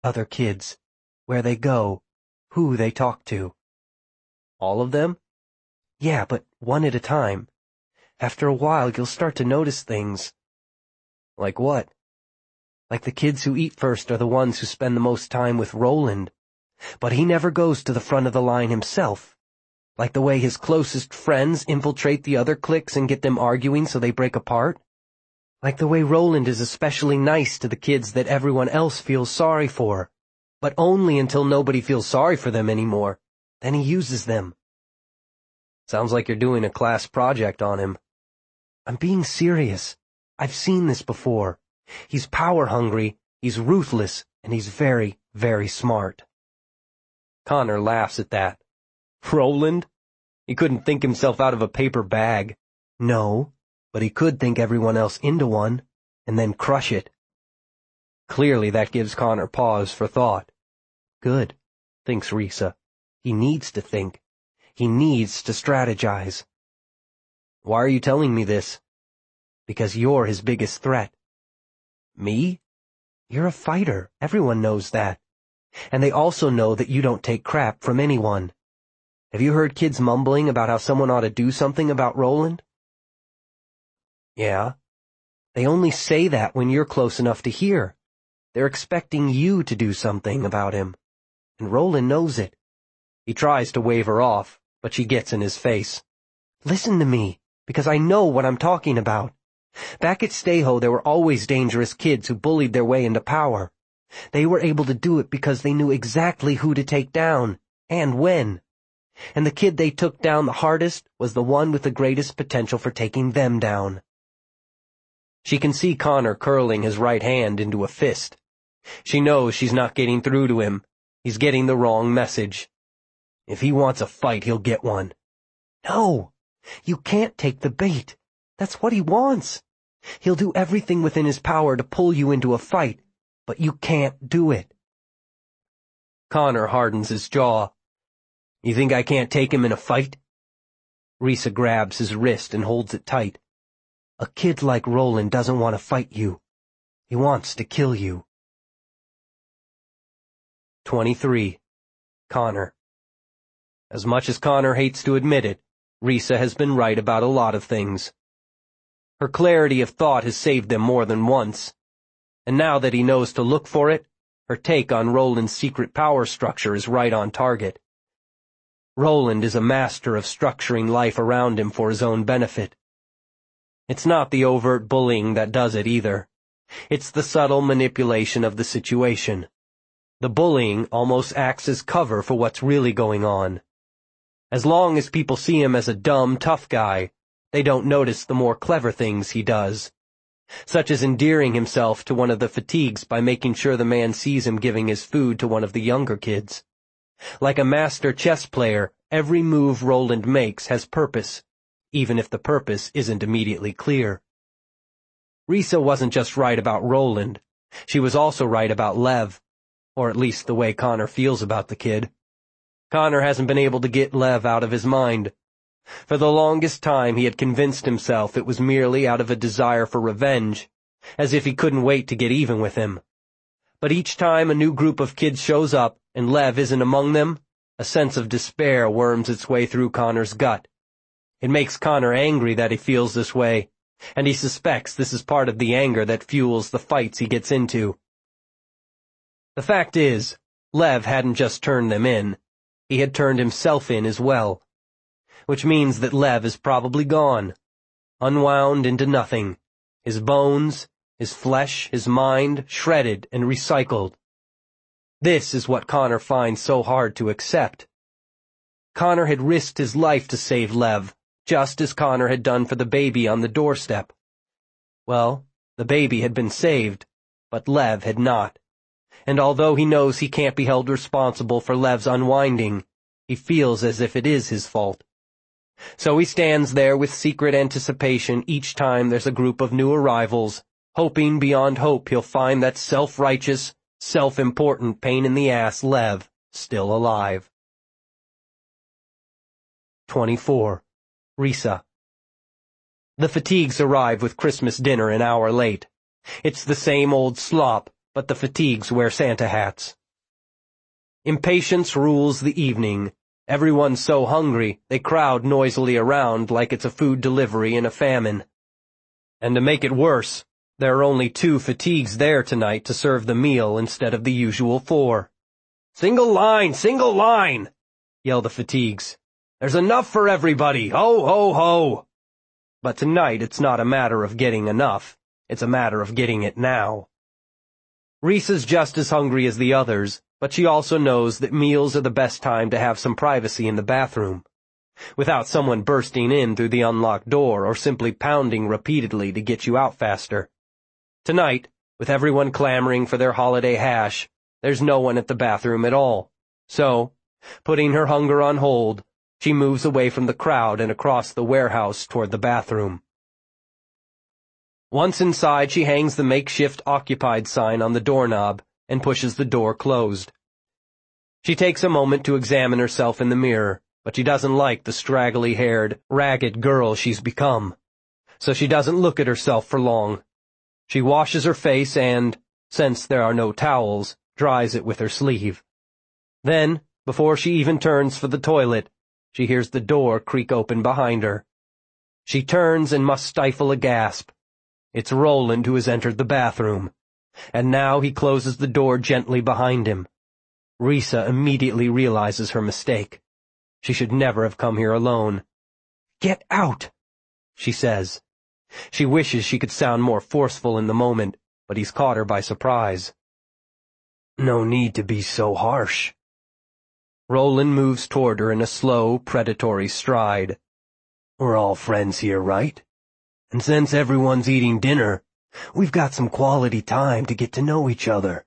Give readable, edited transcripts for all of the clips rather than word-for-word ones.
other kids, where they go, who they talk to. All of them? Yeah, but one at a time. After a while, you'll start to notice things. Like what? Like the kids who eat first are the ones who spend the most time with Roland. But he never goes to the front of the line himself. Like the way his closest friends infiltrate the other cliques and get them arguing so they break apart. Like the way Roland is especially nice to the kids that everyone else feels sorry for, but only until nobody feels sorry for them anymore. Then he uses them. Sounds like you're doing a class project on him. I'm being serious. I've seen this before. He's power-hungry, he's ruthless, and he's very, very smart. Connor laughs at that. Roland? He couldn't think himself out of a paper bag. No, but he could think everyone else into one, and then crush it. Clearly that gives Connor pause for thought. Good, thinks Risa. He needs to think. He needs to strategize. Why are you telling me this? Because you're his biggest threat. Me? You're a fighter, everyone knows that. And they also know that you don't take crap from anyone. Have you heard kids mumbling about how someone ought to do something about Roland? Yeah. They only say that when you're close enough to hear. They're expecting you to do something about him. And Roland knows it. He tries to wave her off, but she gets in his face. Listen to me, because I know what I'm talking about. Back at Stayho, there were always dangerous kids who bullied their way into power. They were able to do it because they knew exactly who to take down, and when. And the kid they took down the hardest was the one with the greatest potential for taking them down. She can see Connor curling his right hand into a fist. She knows she's not getting through to him. He's getting the wrong message. If he wants a fight, he'll get one. No, you can't take the bait. That's what he wants. He'll do everything within his power to pull you into a fight, but you can't do it. Connor hardens his jaw. You think I can't take him in a fight? Risa grabs his wrist and holds it tight. A kid like Roland doesn't want to fight you. He wants to kill you. 23. Connor. As much as Connor hates to admit it, Risa has been right about a lot of things. Her clarity of thought has saved them more than once. And now that he knows to look for it, her take on Roland's secret power structure is right on target. Roland is a master of structuring life around him for his own benefit. It's not the overt bullying that does it either. It's the subtle manipulation of the situation. The bullying almost acts as cover for what's really going on. As long as people see him as a dumb, tough guy, they don't notice the more clever things he does, such as endearing himself to one of the fatigues by making sure the man sees him giving his food to one of the younger kids. Like a master chess player, every move Roland makes has purpose, even if the purpose isn't immediately clear. Risa wasn't just right about Roland. She was also right about Lev, or at least the way Connor feels about the kid. Connor hasn't been able to get Lev out of his mind. For the longest time he had convinced himself it was merely out of a desire for revenge, as if he couldn't wait to get even with him. But each time a new group of kids shows up, and Lev isn't among them, a sense of despair worms its way through Connor's gut. It makes Connor angry that he feels this way, and he suspects this is part of the anger that fuels the fights he gets into. The fact is, Lev hadn't just turned them in, he had turned himself in as well. Which means that Lev is probably gone, unwound into nothing, his bones, his flesh, his mind, shredded and recycled. This is what Connor finds so hard to accept. Connor had risked his life to save Lev, just as Connor had done for the baby on the doorstep. Well, the baby had been saved, but Lev had not. And although he knows he can't be held responsible for Lev's unwinding, he feels as if it is his fault. So he stands there with secret anticipation each time there's a group of new arrivals, hoping beyond hope he'll find that self-righteous, self-important pain-in-the-ass Lev still alive. 24. Risa. The fatigues arrive with Christmas dinner an hour late. It's the same old slop, but the fatigues wear Santa hats. Impatience rules the evening. Everyone's so hungry, they crowd noisily around like it's a food delivery in a famine. And to make it worse, there are only 2 fatigues there tonight to serve the meal instead of the usual 4. Single line, yell the fatigues. There's enough for everybody, ho, ho, ho. But tonight it's not a matter of getting enough, it's a matter of getting it now. Risa's just as hungry as the others, but she also knows that meals are the best time to have some privacy in the bathroom, without someone bursting in through the unlocked door or simply pounding repeatedly to get you out faster. Tonight, with everyone clamoring for their holiday hash, there's no one at the bathroom at all. So, putting her hunger on hold, she moves away from the crowd and across the warehouse toward the bathroom. Once inside, she hangs the makeshift occupied sign on the doorknob and pushes the door closed. She takes a moment to examine herself in the mirror, but she doesn't like the straggly-haired, ragged girl she's become, so she doesn't look at herself for long. She washes her face and, since there are no towels, dries it with her sleeve. Then, before she even turns for the toilet, she hears the door creak open behind her. She turns and must stifle a gasp. It's Roland who has entered the bathroom, and now he closes the door gently behind him. Risa immediately realizes her mistake. She should never have come here alone. "Get out," she says. She wishes she could sound more forceful in the moment, but he's caught her by surprise. "No need to be so harsh." Roland moves toward her in a slow, predatory stride. "We're all friends here, right? And since everyone's eating dinner, we've got some quality time to get to know each other."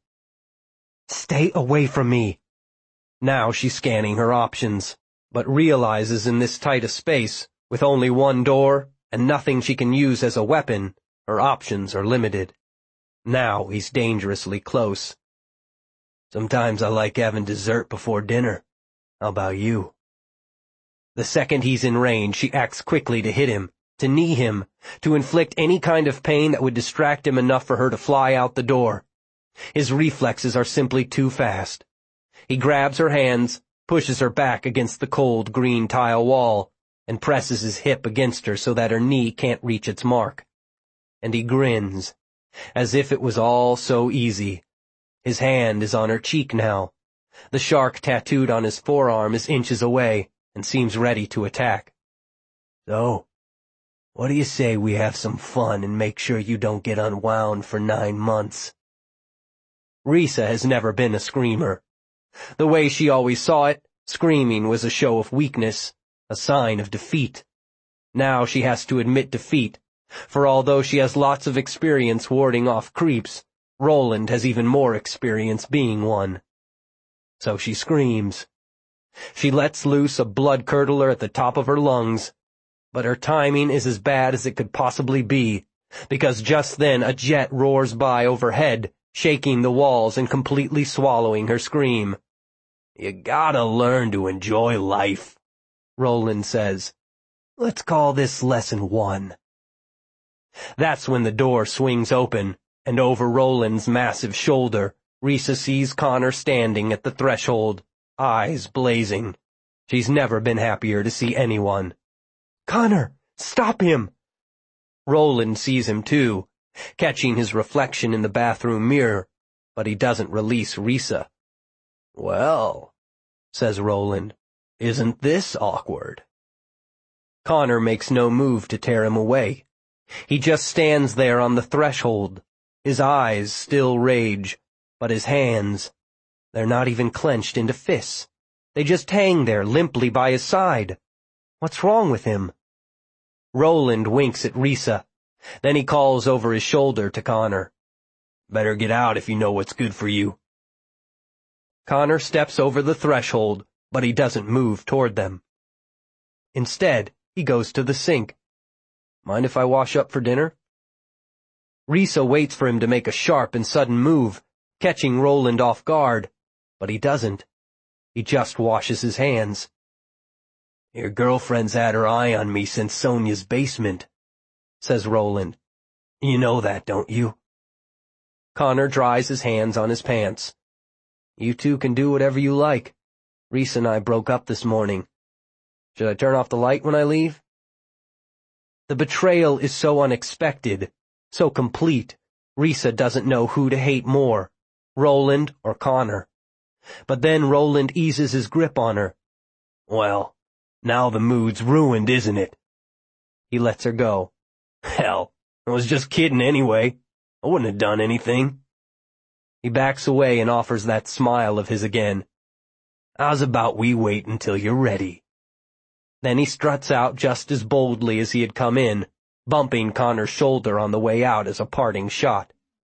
"Stay away from me." Now she's scanning her options, but realizes in this tight a space, with only one door and nothing she can use as a weapon, her options are limited. Now he's dangerously close. "Sometimes I like having dessert before dinner. How about you?" The second he's in range, she acts quickly to hit him, to knee him, to inflict any kind of pain that would distract him enough for her to fly out the door. His reflexes are simply too fast. He grabs her hands, pushes her back against the cold green tile wall, and presses his hip against her so that her knee can't reach its mark. And he grins, as if it was all so easy. His hand is on her cheek now. The shark tattooed on his forearm is inches away and seems ready to attack. "So, what do you say we have some fun and make sure you don't get unwound for 9 months? Risa has never been a screamer. The way she always saw it, screaming was a show of weakness, a sign of defeat. Now she has to admit defeat, for although she has lots of experience warding off creeps, Roland has even more experience being one. So she screams. She lets loose a blood-curdler at the top of her lungs, but her timing is as bad as it could possibly be, because just then a jet roars by overhead, shaking the walls and completely swallowing her scream. "You gotta learn to enjoy life," Roland says. "Let's call this lesson 1. That's when the door swings open, and over Roland's massive shoulder, Risa sees Connor standing at the threshold, eyes blazing. She's never been happier to see anyone. "Connor, stop him!" Roland sees him too, catching his reflection in the bathroom mirror, but he doesn't release Risa. "Well," says Roland, "isn't this awkward?" Connor makes no move to tear him away. He just stands there on the threshold. His eyes still rage, but his hands, they're not even clenched into fists. They just hang there limply by his side. What's wrong with him? Roland winks at Risa. Then he calls over his shoulder to Connor. "Better get out if you know what's good for you." Connor steps over the threshold, but he doesn't move toward them. Instead, he goes to the sink. "Mind if I wash up for dinner?" Risa waits for him to make a sharp and sudden move, catching Roland off guard, but he doesn't. He just washes his hands. "Your girlfriend's had her eye on me since Sonia's basement," says Roland. "You know that, don't you?" Connor dries his hands on his pants. You two can do whatever you like. Risa and I broke up this morning. Should I turn off the light when I leave? The betrayal is so unexpected, so complete, Risa doesn't know who to hate more, Roland or Connor. But then Roland eases his grip on her. Well, now the mood's ruined, isn't it? He lets her go. Hell, I was just kidding anyway. I wouldn't have done anything. He backs away and offers that smile of his again. How's about we wait until you're ready? Then he struts out just as boldly as he had come in, bumping Connor's shoulder on the way out as a parting shot.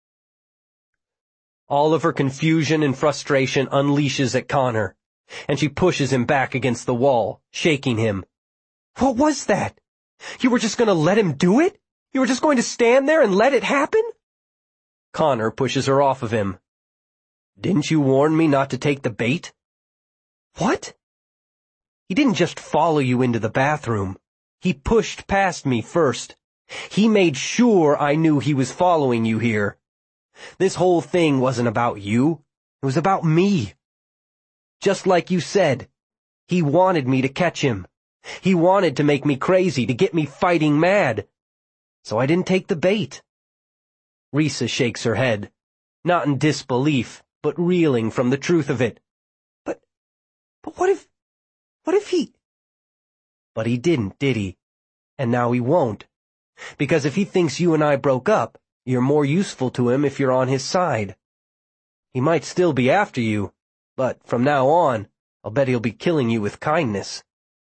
All of her confusion and frustration unleashes at Connor, and she pushes him back against the wall, shaking him. What was that? You were just going to let him do it? You were just going to stand there and let it happen? Connor pushes her off of him. Didn't you warn me not to take the bait? What? He didn't just follow you into the bathroom. He pushed past me first. He made sure I knew he was following you here. This whole thing wasn't about you. It was about me. Just like you said, he wanted me to catch him. He wanted to make me crazy, to get me fighting mad. So I didn't take the bait. Risa shakes her head, not in disbelief, but reeling from the truth of it. But what if he... But he didn't, did he? And now he won't. Because if he thinks you and I broke up, you're more useful to him if you're on his side. He might still be after you, but from now on, I'll bet he'll be killing you with kindness.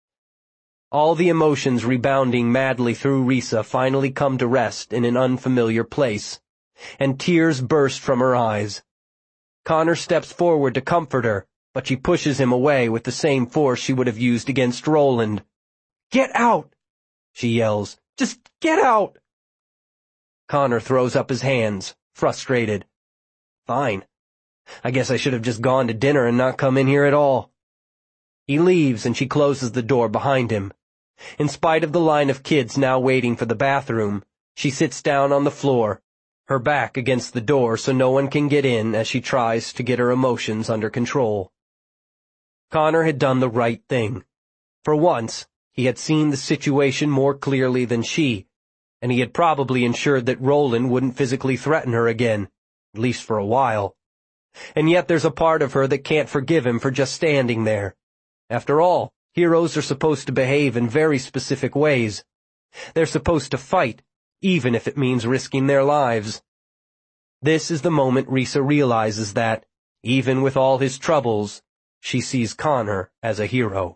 All the emotions rebounding madly through Risa finally come to rest in an unfamiliar place, and tears burst from her eyes. Connor steps forward to comfort her, but she pushes him away with the same force she would have used against Roland. Get out! She yells. Just get out! Connor throws up his hands, frustrated. Fine. I guess I should have just gone to dinner and not come in here at all. He leaves and she closes the door behind him. In spite of the line of kids now waiting for the bathroom, she sits down on the floor, her back against the door so no one can get in as she tries to get her emotions under control. Connor had done the right thing. For once, he had seen the situation more clearly than she, and he had probably ensured that Roland wouldn't physically threaten her again, at least for a while. And yet there's a part of her that can't forgive him for just standing there. After all, heroes are supposed to behave in very specific ways. They're supposed to fight, even if it means risking their lives. This is the moment Risa realizes that, even with all his troubles, she sees Connor as a hero.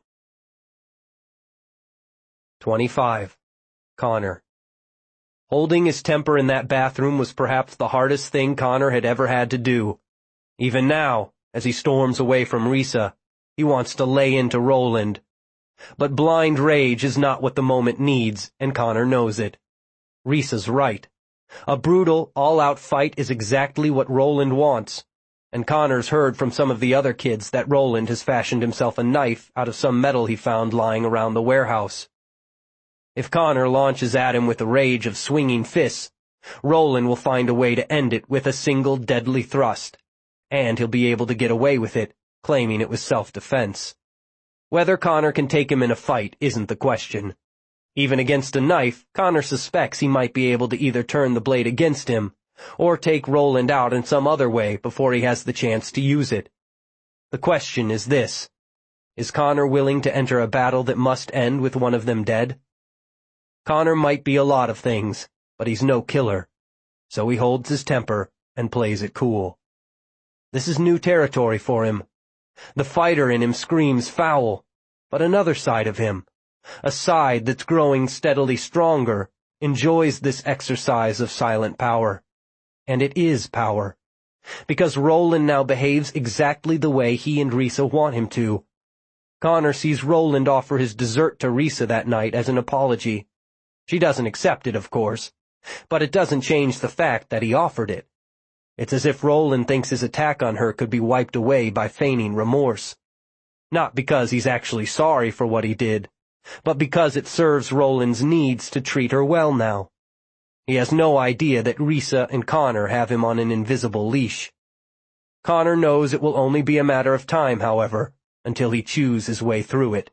25. Connor. Holding his temper in that bathroom was perhaps the hardest thing Connor had ever had to do. Even now, as he storms away from Risa, he wants to lay into Roland. But blind rage is not what the moment needs, and Connor knows it. Risa's right. A brutal, all-out fight is exactly what Roland wants, and Connor's heard from some of the other kids that Roland has fashioned himself a knife out of some metal he found lying around the warehouse. If Connor launches at him with the rage of swinging fists, Roland will find a way to end it with a single deadly thrust, and he'll be able to get away with it, claiming it was self-defense. Whether Connor can take him in a fight isn't the question. Even against a knife, Connor suspects he might be able to either turn the blade against him, or take Roland out in some other way before he has the chance to use it. The question is this: is Connor willing to enter a battle that must end with one of them dead? Connor might be a lot of things, but he's no killer, so he holds his temper and plays it cool. This is new territory for him. The fighter in him screams foul, but another side of him, a side that's growing steadily stronger, enjoys this exercise of silent power. And it is power. Because Roland now behaves exactly the way he and Risa want him to. Connor sees Roland offer his dessert to Risa that night as an apology. She doesn't accept it, of course, but it doesn't change the fact that he offered it. It's as if Roland thinks his attack on her could be wiped away by feigning remorse. Not because he's actually sorry for what he did, but because it serves Roland's needs to treat her well now. He has no idea that Risa and Connor have him on an invisible leash. Connor knows it will only be a matter of time, however, until he chews his way through it.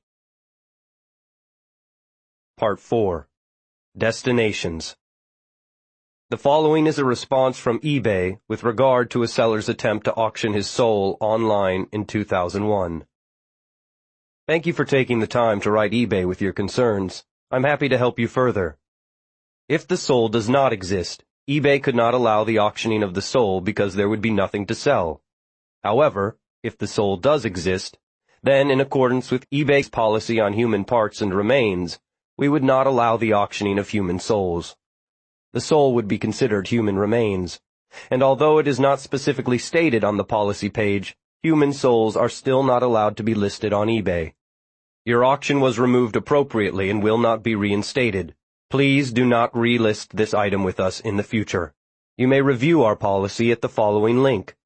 Part 4. Destinations. The following is a response from eBay with regard to a seller's attempt to auction his soul online in 2001. Thank you for taking the time to write eBay with your concerns. I'm happy to help you further. If the soul does not exist, eBay could not allow the auctioning of the soul because there would be nothing to sell. However, if the soul does exist, then in accordance with eBay's policy on human parts and remains, we would not allow the auctioning of human souls. The soul would be considered human remains, and although it is not specifically stated on the policy page, human souls are still not allowed to be listed on eBay. Your auction was removed appropriately and will not be reinstated. Please do not relist this item with us in the future. You may review our policy at the following link,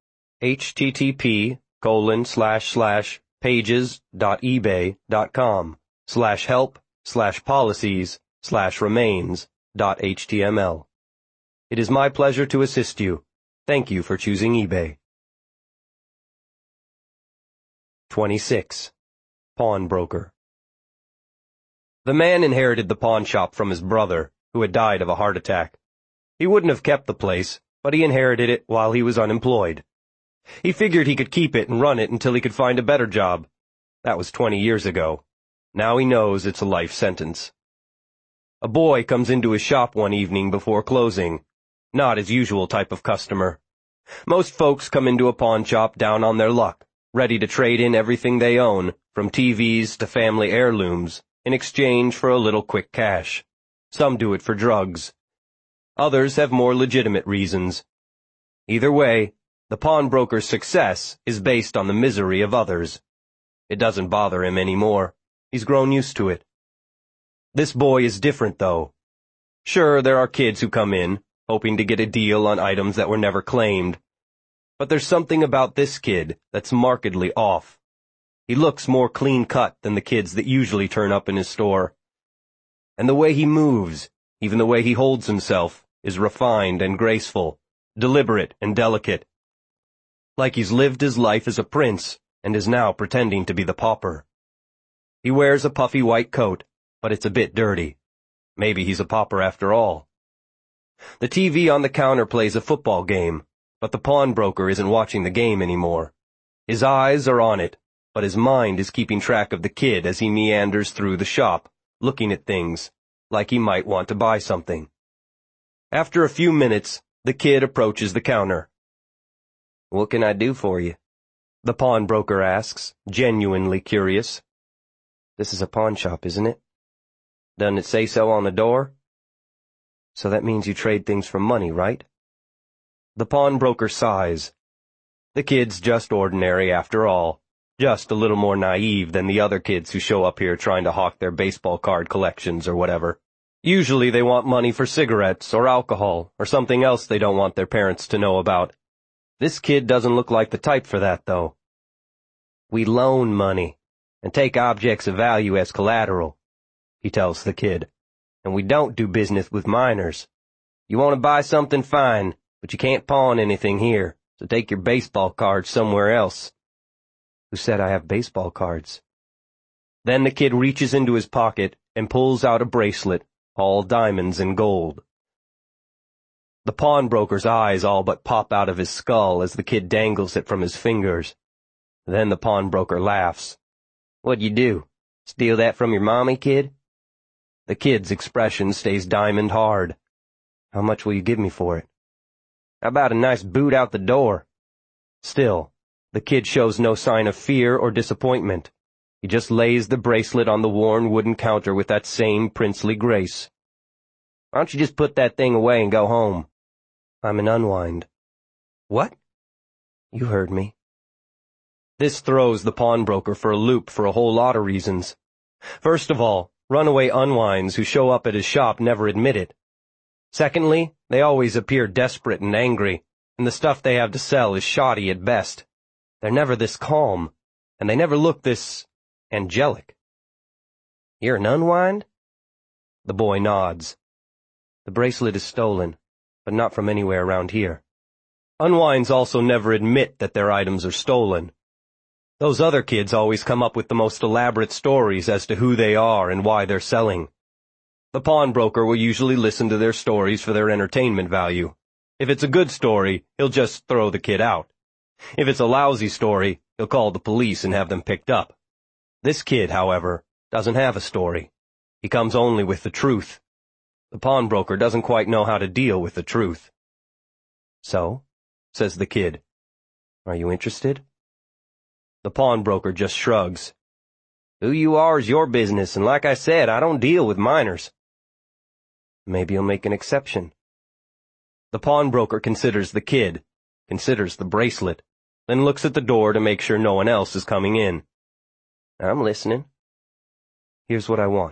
http://pages.ebay.com/help/policies/remains.html. It is my pleasure to assist you. Thank you for choosing eBay. 26. Pawnbroker. The man inherited the pawn shop from his brother, who had died of a heart attack. He wouldn't have kept the place, but he inherited it while he was unemployed. He figured he could keep it and run it until he could find a better job. That was 20 years ago. Now he knows it's a life sentence. A boy comes into his shop one evening before closing. Not his usual type of customer. Most folks come into a pawn shop down on their luck, ready to trade in everything they own, from TVs to family heirlooms, in exchange for a little quick cash. Some do it for drugs. Others have more legitimate reasons. Either way, the pawnbroker's success is based on the misery of others. It doesn't bother him anymore. He's grown used to it. This boy is different, though. Sure, there are kids who come in, hoping to get a deal on items that were never claimed. But there's something about this kid that's markedly off. He looks more clean-cut than the kids that usually turn up in his store. And the way he moves, even the way he holds himself, is refined and graceful, deliberate and delicate. Like he's lived his life as a prince and is now pretending to be the pauper. He wears a puffy white coat, but it's a bit dirty. Maybe he's a pauper after all. The TV on the counter plays a football game, but the pawnbroker isn't watching the game anymore. His eyes are on it, but his mind is keeping track of the kid as he meanders through the shop, looking at things, like he might want to buy something. After a few minutes, the kid approaches the counter. "What can I do for you?" the pawnbroker asks, genuinely curious. "This is a pawn shop, isn't it? Doesn't it say so on the door? So that means you trade things for money, right?" The pawnbroker sighs. The kid's just ordinary after all, just a little more naive than the other kids who show up here trying to hawk their baseball card collections or whatever. Usually they want money for cigarettes or alcohol or something else they don't want their parents to know about. This kid doesn't look like the type for that, though. "We loan money and take objects of value as collateral," he tells the kid, "and we don't do business with minors. You want to buy something, fine, but you can't pawn anything here, so take your baseball cards somewhere else." "Who said I have baseball cards?" Then the kid reaches into his pocket and pulls out a bracelet, all diamonds and gold. The pawnbroker's eyes all but pop out of his skull as the kid dangles it from his fingers. Then the pawnbroker laughs. "What'd you do? Steal that from your mommy, kid?" The kid's expression stays diamond hard. "How much will you give me for it?" "How about a nice boot out the door?" Still, the kid shows no sign of fear or disappointment. He just lays the bracelet on the worn wooden counter with that same princely grace. "Why don't you just put that thing away and go home?" "I'm an unwind." "What?" "You heard me." This throws the pawnbroker for a loop for a whole lot of reasons. First of all, runaway unwinds who show up at his shop never admit it. Secondly, they always appear desperate and angry, and the stuff they have to sell is shoddy at best. They're never this calm, and they never look this angelic. "You're an unwind?" The boy nods. The bracelet is stolen, but not from anywhere around here. Unwinds also never admit that their items are stolen. Those other kids always come up with the most elaborate stories as to who they are and why they're selling. The pawnbroker will usually listen to their stories for their entertainment value. If it's a good story, he'll just throw the kid out. If it's a lousy story, he'll call the police and have them picked up. This kid, however, doesn't have a story. He comes only with the truth. The pawnbroker doesn't quite know how to deal with the truth. "So?" says the kid. "Are you interested?" The pawnbroker just shrugs. "Who you are is your business, and like I said, I don't deal with minors." "Maybe you'll make an exception." The pawnbroker considers the kid, considers the bracelet, then looks at the door to make sure no one else is coming in. "I'm listening." "Here's what I want.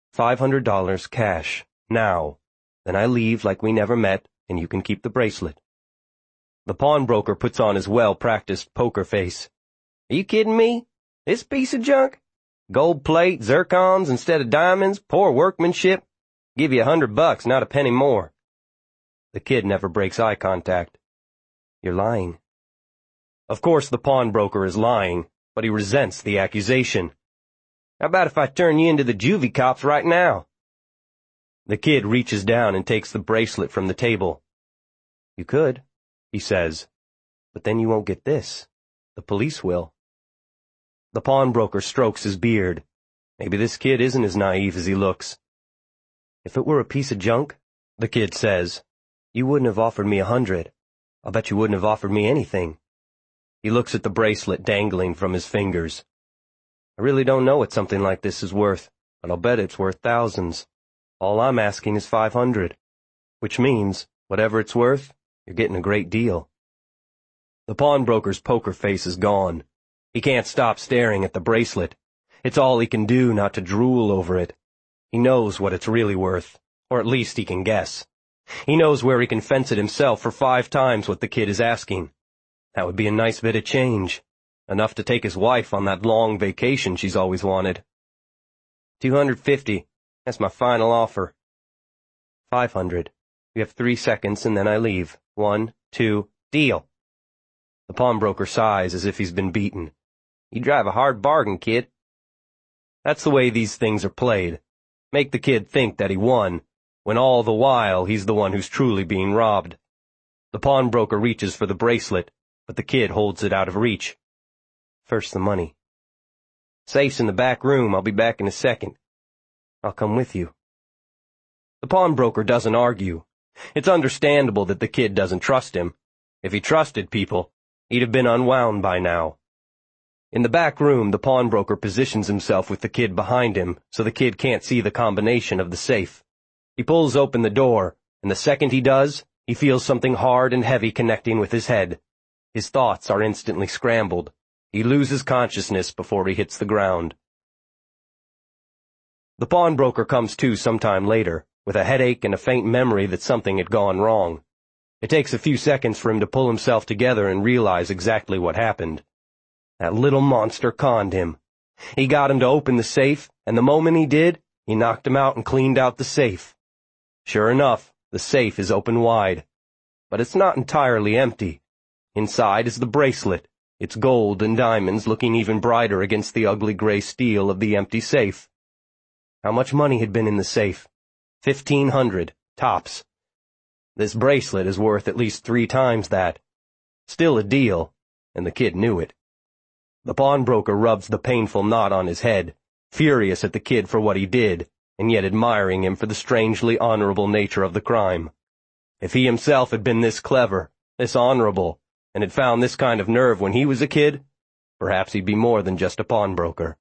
$500 cash, now. Then I leave like we never met, and you can keep the bracelet." The pawnbroker puts on his well-practiced poker face. "Are you kidding me? This piece of junk? Gold plate, zircons instead of diamonds, poor workmanship. Give you $100, not a penny more." The kid never breaks eye contact. "You're lying." Of course the pawnbroker is lying, but he resents the accusation. "How about if I turn you into the juvie cops right now?" The kid reaches down and takes the bracelet from the table. "You could," he says, "but then you won't get this. The police will." The pawnbroker strokes his beard. Maybe this kid isn't as naive as he looks. "If it were a piece of junk," the kid says, "you wouldn't have offered me 100. I'll bet you wouldn't have offered me anything." He looks at the bracelet dangling from his fingers. "I really don't know what something like this is worth, but I'll bet it's worth thousands. All I'm asking is 500, which means, whatever it's worth, you're getting a great deal." The pawnbroker's poker face is gone. He can't stop staring at the bracelet. It's all he can do not to drool over it. He knows what it's really worth, or at least he can guess. He knows where he can fence it himself for 5 times what the kid is asking. That would be a nice bit of change, enough to take his wife on that long vacation she's always wanted. $250, that's my final offer. $500, you have 3 seconds and then I leave. 1, 2, deal. The pawnbroker sighs as if he's been beaten. "You drive a hard bargain, kid." That's the way these things are played. Make the kid think that he won, when all the while he's the one who's truly being robbed. The pawnbroker reaches for the bracelet, but the kid holds it out of reach. "First the money." "Safe's in the back room. I'll be back in a second." "I'll come with you." The pawnbroker doesn't argue. It's understandable that the kid doesn't trust him. If he trusted people, he'd have been unwound by now. In the back room, the pawnbroker positions himself with the kid behind him, so the kid can't see the combination of the safe. He pulls open the door, and the second he does, he feels something hard and heavy connecting with his head. His thoughts are instantly scrambled. He loses consciousness before he hits the ground. The pawnbroker comes to sometime later, with a headache and a faint memory that something had gone wrong. It takes a few seconds for him to pull himself together and realize exactly what happened. That little monster conned him. He got him to open the safe, and the moment he did, he knocked him out and cleaned out the safe. Sure enough, the safe is open wide. But it's not entirely empty. Inside is the bracelet, its gold and diamonds looking even brighter against the ugly gray steel of the empty safe. How much money had been in the safe? 1,500, tops. This bracelet is worth at least 3 times that. Still a deal, and the kid knew it. The pawnbroker rubs the painful knot on his head, furious at the kid for what he did, and yet admiring him for the strangely honorable nature of the crime. If he himself had been this clever, this honorable, and had found this kind of nerve when he was a kid, perhaps he'd be more than just a pawnbroker.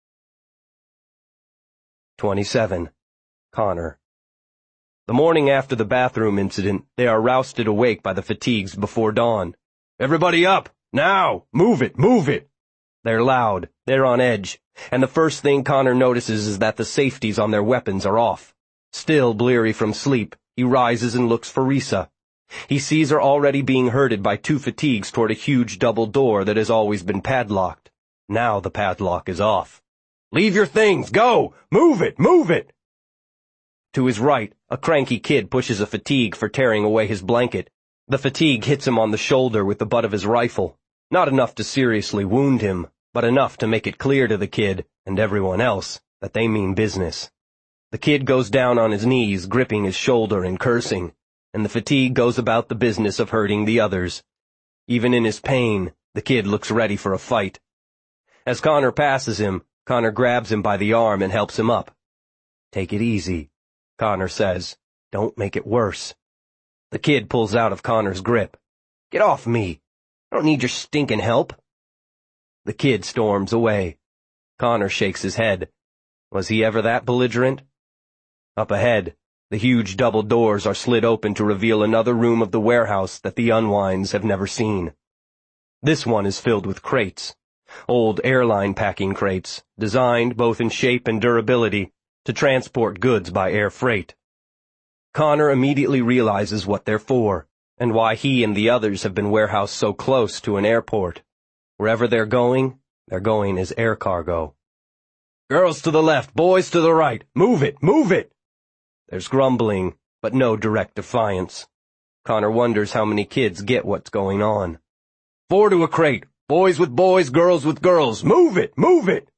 27. Connor. The morning after the bathroom incident, they are rousted awake by the fatigues before dawn. "Everybody up! Now! Move it! Move it!" They're loud, they're on edge, and the first thing Connor notices is that the safeties on their weapons are off. Still bleary from sleep, he rises and looks for Risa. He sees her already being herded by 2 fatigues toward a huge double door that has always been padlocked. Now the padlock is off. "Leave your things! Go! Move it! Move it!" To his right, A cranky kid pushes a fatigue for tearing away his blanket. The fatigue hits him on the shoulder with the butt of his rifle. Not enough to seriously wound him, but enough to make it clear to the kid, and everyone else, that they mean business. The kid goes down on his knees, gripping his shoulder and cursing, and the fatigue goes about the business of hurting the others. Even in his pain, the kid looks ready for a fight. As Connor passes him, Connor grabs him by the arm and helps him up. "Take it easy," Connor says. "Don't make it worse." The kid pulls out of Connor's grip. "Get off me. I don't need your stinking help." The kid storms away. Connor shakes his head. Was he ever that belligerent? Up ahead, the huge double doors are slid open to reveal another room of the warehouse that the Unwinds have never seen. This one is filled with crates. Old airline packing crates, designed both in shape and durability to transport goods by air freight. Connor immediately realizes what they're for, and why he and the others have been warehoused so close to an airport. Wherever they're going as air cargo. "Girls to the left, boys to the right, move it, move it!" There's grumbling, but no direct defiance. Connor wonders how many kids get what's going on. "4 to a crate, boys with boys, girls with girls, move it, move it!"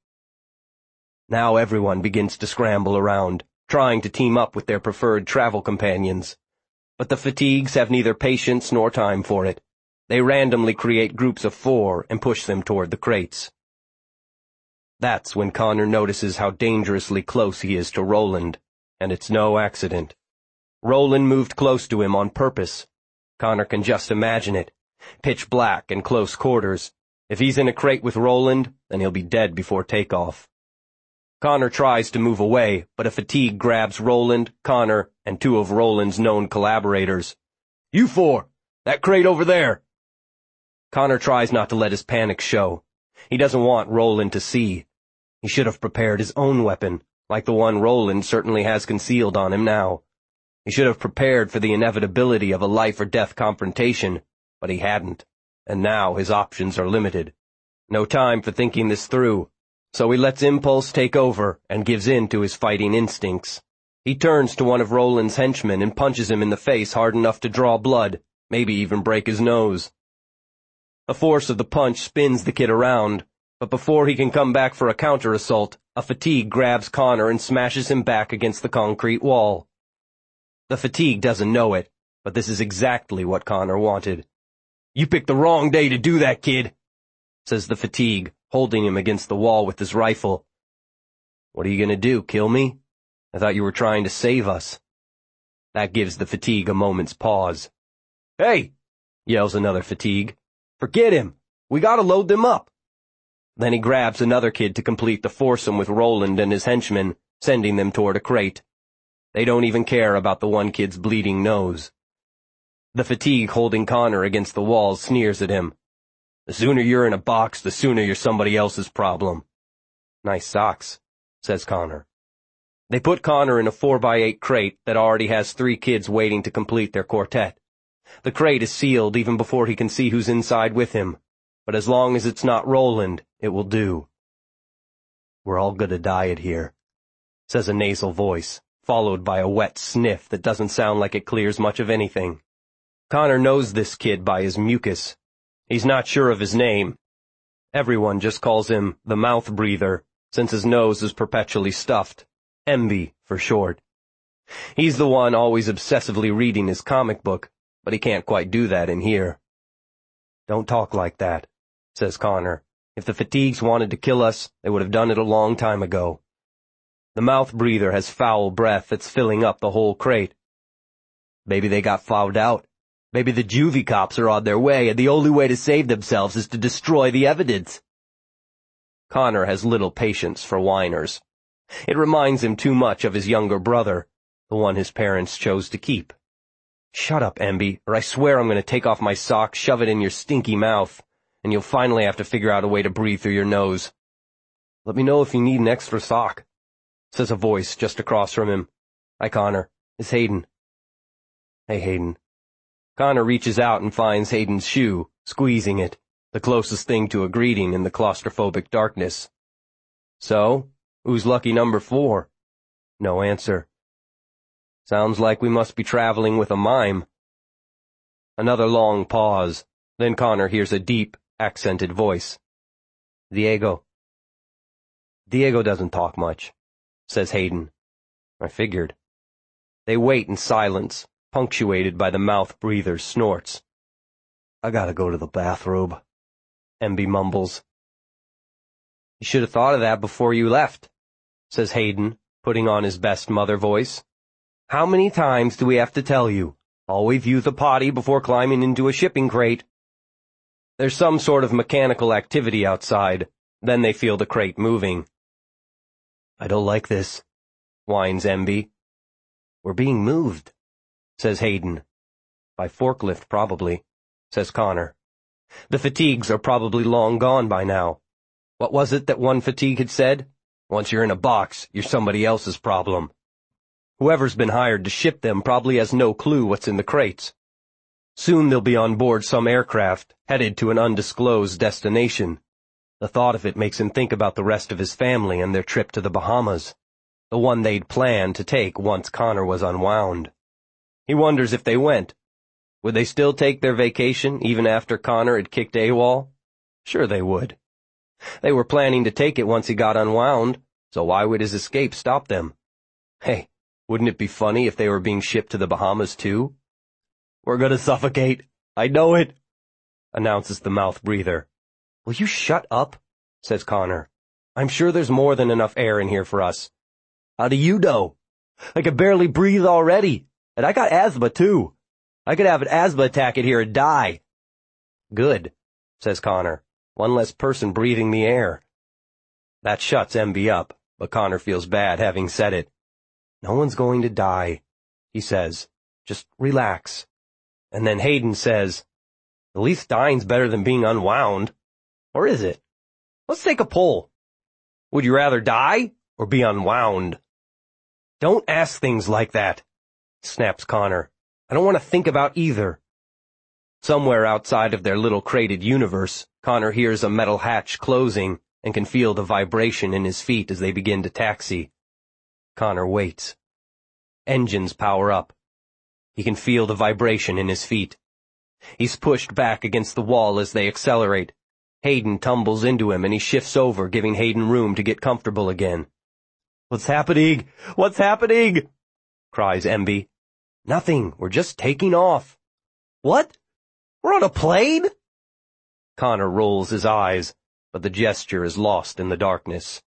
Now everyone begins to scramble around, trying to team up with their preferred travel companions. But the fatigues have neither patience nor time for it. They randomly create groups of 4 and push them toward the crates. That's when Connor notices how dangerously close he is to Roland, and it's no accident. Roland moved close to him on purpose. Connor can just imagine it. Pitch black and close quarters. If he's in a crate with Roland, then he'll be dead before takeoff. Connor tries to move away, but a fatigue grabs Roland, Connor, and 2 of Roland's known collaborators. "You 4! That crate over there!" Connor tries not to let his panic show. He doesn't want Roland to see. He should have prepared his own weapon, like the one Roland certainly has concealed on him now. He should have prepared for the inevitability of a life-or-death confrontation, but he hadn't, and now his options are limited. No time for thinking this through, so he lets impulse take over and gives in to his fighting instincts. He turns to one of Roland's henchmen and punches him in the face hard enough to draw blood, maybe even break his nose. The force of the punch spins the kid around, but before he can come back for a counter-assault, a fatigue grabs Connor and smashes him back against the concrete wall. The fatigue doesn't know it, but this is exactly what Connor wanted. "You picked the wrong day to do that, kid," says the fatigue, holding him against the wall with his rifle. "What are you gonna do, kill me? I thought you were trying to save us." That gives the fatigue a moment's pause. "Hey!" yells another fatigue. "Forget him! We gotta load them up!" Then he grabs another kid to complete the foursome with Roland and his henchmen, sending them toward a crate. They don't even care about the one kid's bleeding nose. The fatigue holding Connor against the wall sneers at him. "The sooner you're in a box, the sooner you're somebody else's problem." "Nice socks," says Connor. They put Connor in a 4x8 crate that already has 3 kids waiting to complete their quartet. The crate is sealed even before he can see who's inside with him, but as long as it's not Roland, it will do. "We're all gonna die it here," says a nasal voice, followed by a wet sniff that doesn't sound like it clears much of anything. Connor knows this kid by his mucus. He's not sure of his name. Everyone just calls him the mouth breather, since his nose is perpetually stuffed. Emby, for short. He's the one always obsessively reading his comic book, but he can't quite do that in here. "Don't talk like that," says Connor. "If the fatigues wanted to kill us, they would have done it a long time ago." The mouth breather has foul breath that's filling up the whole crate. "Maybe they got fouled out. Maybe the juvie cops are on their way, and the only way to save themselves is to destroy the evidence." Connor has little patience for whiners. It reminds him too much of his younger brother, the one his parents chose to keep. "Shut up, Emby, or I swear I'm going to take off my sock, shove it in your stinky mouth, and you'll finally have to figure out a way to breathe through your nose." "Let me know if you need an extra sock," says a voice just across from him. "Hi, Connor. It's Hayden." "Hey, Hayden." Connor reaches out and finds Hayden's shoe, squeezing it, the closest thing to a greeting in the claustrophobic darkness. "So, who's lucky number 4? No answer. Sounds like we must be traveling with a mime. Another long pause, then Connor hears a deep, accented voice. Diego. Diego doesn't talk much, says Hayden. I figured. They wait in silence, punctuated by the mouth-breather's snorts. I gotta go to the bathrobe, Emby mumbles. You should have thought of that before you left, says Hayden, putting on his best mother voice. How many times do we have to tell you? Always use a potty before climbing into a shipping crate. There's some sort of mechanical activity outside, then they feel the crate moving. I don't like this, whines Emby. We're being moved, says Hayden. By forklift, probably, says Connor. The fatigues are probably long gone by now. What was it that one fatigue had said? Once you're in a box, you're somebody else's problem. Whoever's been hired to ship them probably has no clue what's in the crates. Soon they'll be on board some aircraft, headed to an undisclosed destination. The thought of it makes him think about the rest of his family and their trip to the Bahamas, the one they'd planned to take once Connor was unwound. He wonders if they went. Would they still take their vacation even after Connor had kicked AWOL? Sure they would. They were planning to take it once he got unwound, so why would his escape stop them? Hey, wouldn't it be funny if they were being shipped to the Bahamas too? We're gonna suffocate. I know it, announces the mouth breather. Will you shut up? Says Connor. I'm sure there's more than enough air in here for us. How do you know? I can barely breathe already, and I got asthma too. I could have an asthma attack in here and die. Good, says Connor. One less person breathing the air. That shuts Emby up, but Connor feels bad having said it. No one's going to die, he says. Just relax. And then Hayden says, at least dying's better than being unwound. Or is it? Let's take a poll. Would you rather die or be unwound? Don't ask things like that, snaps Connor. I don't want to think about either. Somewhere outside of their little crated universe, Connor hears a metal hatch closing and can feel the vibration in his feet as they begin to taxi. Connor waits. Engines power up. He can feel the vibration in his feet. He's pushed back against the wall as they accelerate. Hayden tumbles into him and he shifts over, giving Hayden room to get comfortable again. What's happening? What's happening? Cries Emby. Nothing. We're just taking off. What? We're on a plane? Connor rolls his eyes, but the gesture is lost in the darkness.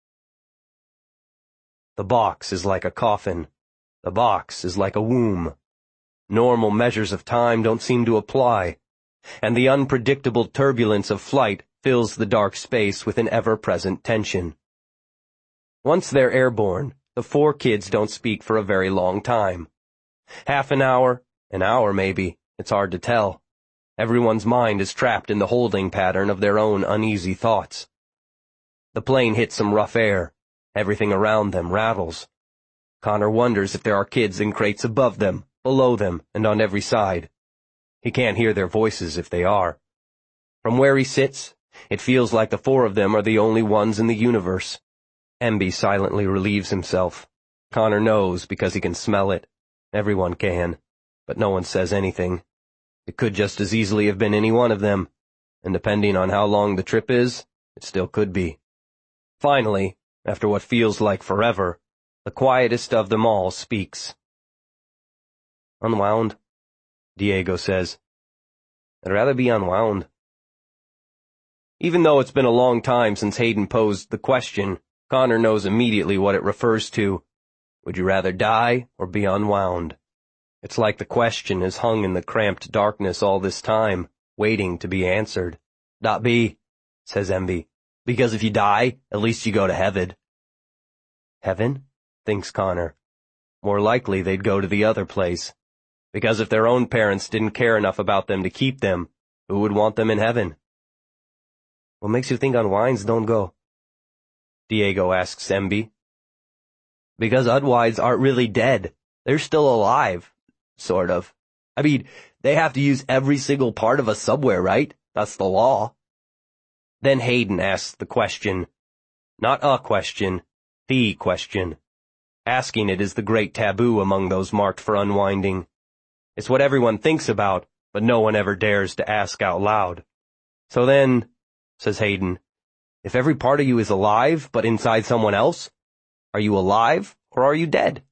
The box is like a coffin. The box is like a womb. Normal measures of time don't seem to apply, and the unpredictable turbulence of flight fills the dark space with an ever-present tension. Once they're airborne, the four kids don't speak for a very long time. Half an hour maybe, it's hard to tell. Everyone's mind is trapped in the holding pattern of their own uneasy thoughts. The plane hits some rough air. Everything around them rattles. Connor wonders if there are kids in crates above them, below them, and on every side. He can't hear their voices if they are. From where he sits, it feels like the four of them are the only ones in the universe. Emby silently relieves himself. Connor knows because he can smell it. Everyone can, but no one says anything. It could just as easily have been any one of them, and depending on how long the trip is, it still could be. Finally, after what feels like forever, the quietest of them all speaks. Unwound, Diego says. I'd rather be unwound. Even though it's been a long time since Hayden posed the question, Connor knows immediately what it refers to. Would you rather die or be unwound? It's like the question has hung in the cramped darkness all this time, waiting to be answered. Not be, says Emby, because if you die, at least you go to heaven. Heaven? Thinks Connor. More likely they'd go to the other place. Because if their own parents didn't care enough about them to keep them, who would want them in heaven? What makes you think unwinds don't go? Diego asks Emby. Because Udwides aren't really dead. They're still alive. Sort of. I mean, they have to use every single part of us somewhere, right? That's the law. Then Hayden asks the question. Not a question, the question. Asking it is the great taboo among those marked for unwinding. It's what everyone thinks about, but no one ever dares to ask out loud. So then, says Hayden, if every part of you is alive but inside someone else, are you alive or are you dead?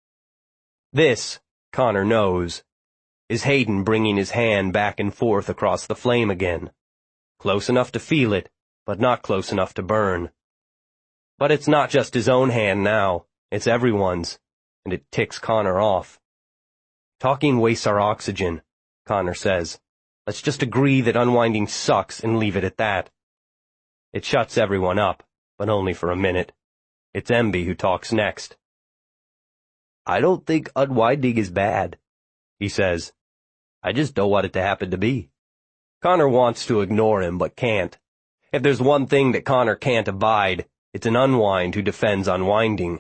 This, Connor knows, is Hayden bringing his hand back and forth across the flame again. Close enough to feel it, but not close enough to burn. But it's not just his own hand now, it's everyone's, and it ticks Connor off. Talking wastes our oxygen, Connor says. Let's just agree that unwinding sucks and leave it at that. It shuts everyone up, but only for a minute. It's Emby who talks next. I don't think unwinding is bad, he says. I just don't want it to happen to me. Connor wants to ignore him, but can't. If there's one thing that Connor can't abide, it's an unwind who defends unwinding.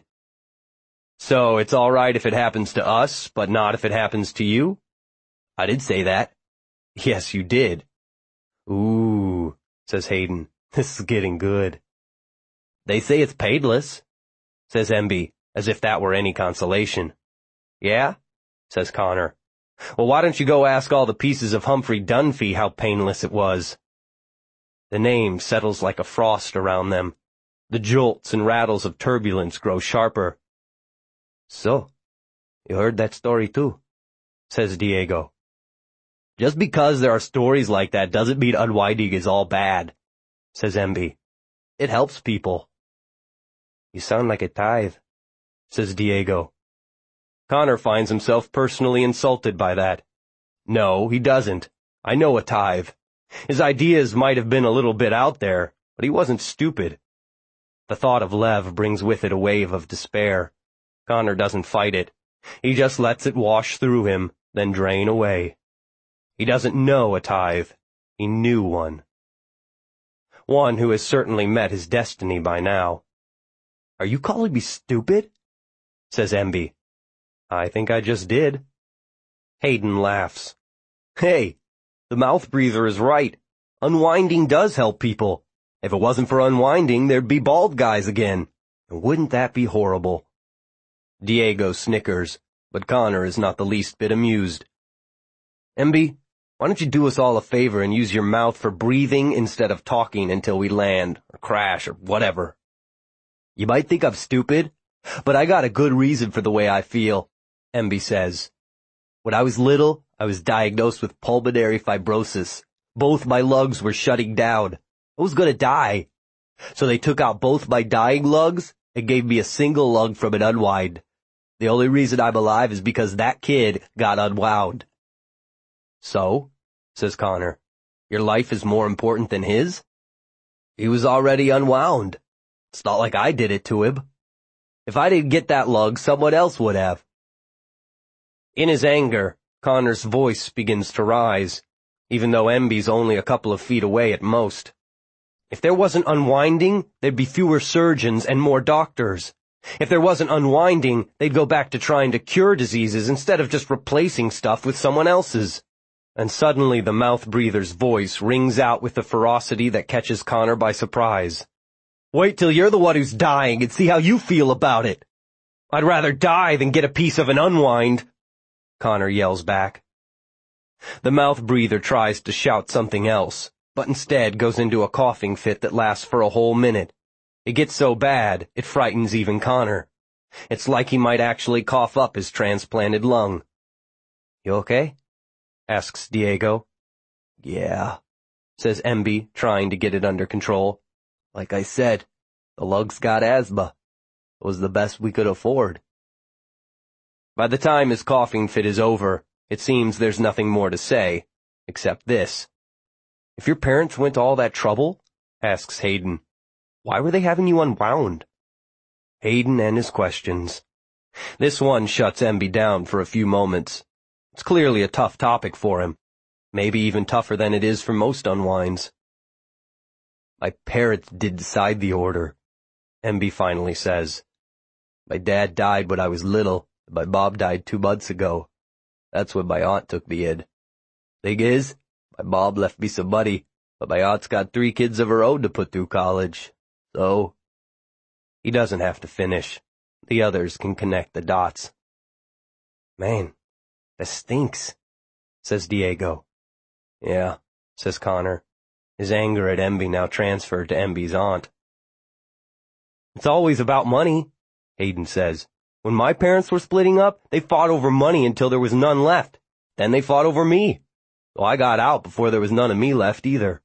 So it's all right if it happens to us, but not if it happens to you? I did say that. Yes, you did. Ooh, says Hayden. This is getting good. They say it's painless, says Emby, as if that were any consolation. Yeah, says Connor. Well, why don't you go ask all the pieces of Humphrey Dunphy how painless it was? The name settles like a frost around them. The jolts and rattles of turbulence grow sharper. So, you heard that story too, says Diego. Just because there are stories like that doesn't mean unwinding is all bad, says Emby. It helps people. You sound like a tithe, says Diego. Connor finds himself personally insulted by that. No, he doesn't. I know a tithe. His ideas might have been a little bit out there, but he wasn't stupid. The thought of Lev brings with it a wave of despair. Connor doesn't fight it. He just lets it wash through him, then drain away. He doesn't know a tithe. He knew one. One who has certainly met his destiny by now. Are you calling me stupid? Says Emby. I think I just did. Hayden laughs. Hey, the mouth breather is right. Unwinding does help people. If it wasn't for unwinding, there'd be bald guys again. And wouldn't that be horrible? Diego snickers, but Connor is not the least bit amused. Emby, why don't you do us all a favor and use your mouth for breathing instead of talking until we land, or crash, or whatever? You might think I'm stupid, but I got a good reason for the way I feel, Emby says. When I was little, I was diagnosed with pulmonary fibrosis. Both my lungs were shutting down. I was gonna die. So they took out both my dying lungs and gave me a single lung from an unwind. The only reason I'm alive is because that kid got unwound. So, says Connor, your life is more important than his? He was already unwound. It's not like I did it to him. If I didn't get that lung, someone else would have. In his anger, Connor's voice begins to rise, even though Emby's only a couple of feet away at most. If there wasn't unwinding, there'd be fewer surgeons and more doctors. If there wasn't unwinding, they'd go back to trying to cure diseases instead of just replacing stuff with someone else's. And suddenly the mouth breather's voice rings out with the ferocity that catches Connor by surprise. Wait till you're the one who's dying and see how you feel about it. I'd rather die than get a piece of an unwind, Connor yells back. The mouth breather tries to shout something else, but instead goes into a coughing fit that lasts for a whole minute. It gets so bad, it frightens even Connor. It's like he might actually cough up his transplanted lung. You okay? Asks Diego. Yeah, says Emby, trying to get it under control. Like I said, the lung's got asthma. It was the best we could afford. By the time his coughing fit is over, it seems there's nothing more to say, except this. If your parents went to all that trouble, asks Hayden, why were they having you unwound? Hayden and his questions. This one shuts Emby down for a few moments. It's clearly a tough topic for him, maybe even tougher than it is for most unwinds. My parents did decide the order, Emby finally says. My dad died when I was little, and my mom died 2 months ago. That's when my aunt took me in. Thing is, my mom left me some money, but my aunt's got 3 kids of her own to put through college. So, he doesn't have to finish. The others can connect the dots. "Man, that stinks," says Diego. "Yeah," says Connor, his anger at Emby now transferred to Emby's aunt. "It's always about money," Hayden says. "When my parents were splitting up, they fought over money until there was none left. Then they fought over me. So I got out before there was none of me left either."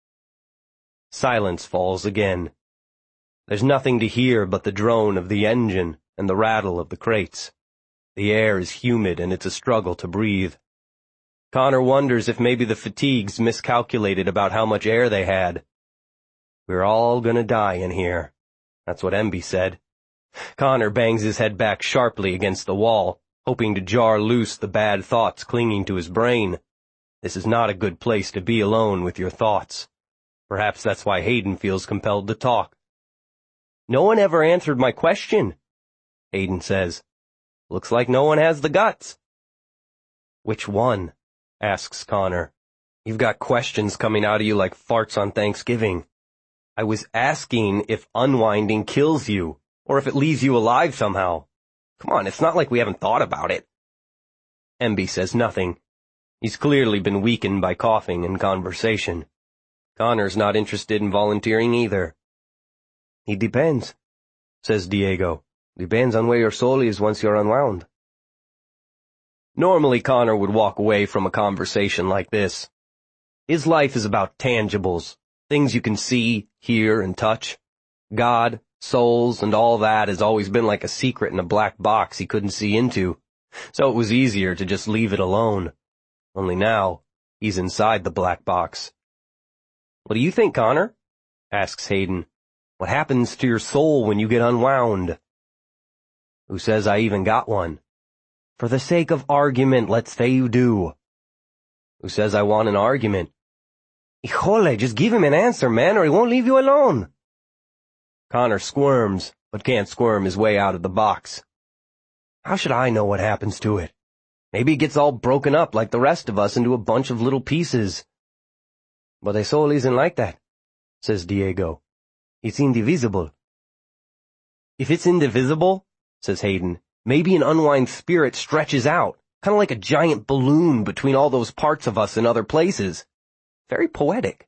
Silence falls again. There's nothing to hear but the drone of the engine and the rattle of the crates. The air is humid and it's a struggle to breathe. Connor wonders if maybe the fatigues miscalculated about how much air they had. "We're all gonna die in here." That's what Emby said. Connor bangs his head back sharply against the wall, hoping to jar loose the bad thoughts clinging to his brain. This is not a good place to be alone with your thoughts. Perhaps that's why Hayden feels compelled to talk. "No one ever answered my question," Hayden says. "Looks like no one has the guts." "Which one?" asks Connor. "You've got questions coming out of you like farts on Thanksgiving. I was asking if unwinding kills you, or if it leaves you alive somehow. Come on, it's not like we haven't thought about it." Emby says nothing. He's clearly been weakened by coughing and conversation. Connor's not interested in volunteering either. "It depends," says Diego. "Depends on where your soul is once you're unwound." Normally Connor would walk away from a conversation like this. His life is about tangibles, things you can see, hear, and touch. God, souls, and all that has always been like a secret in a black box he couldn't see into, so it was easier to just leave it alone. Only now, he's inside the black box. "What do you think, Connor?" asks Hayden. "What happens to your soul when you get unwound?" "Who says I even got one?" "For the sake of argument, let's say you do." "Who says I want an argument?" "Híjole, just give him an answer, man, or he won't leave you alone." Connor squirms, but can't squirm his way out of the box. "How should I know what happens to it? Maybe it gets all broken up like the rest of us into a bunch of little pieces." "But a soul isn't like that," says Diego. "It's indivisible." "If it's indivisible," says Hayden, "maybe an unwind spirit stretches out, kind of like a giant balloon between all those parts of us in other places. Very poetic."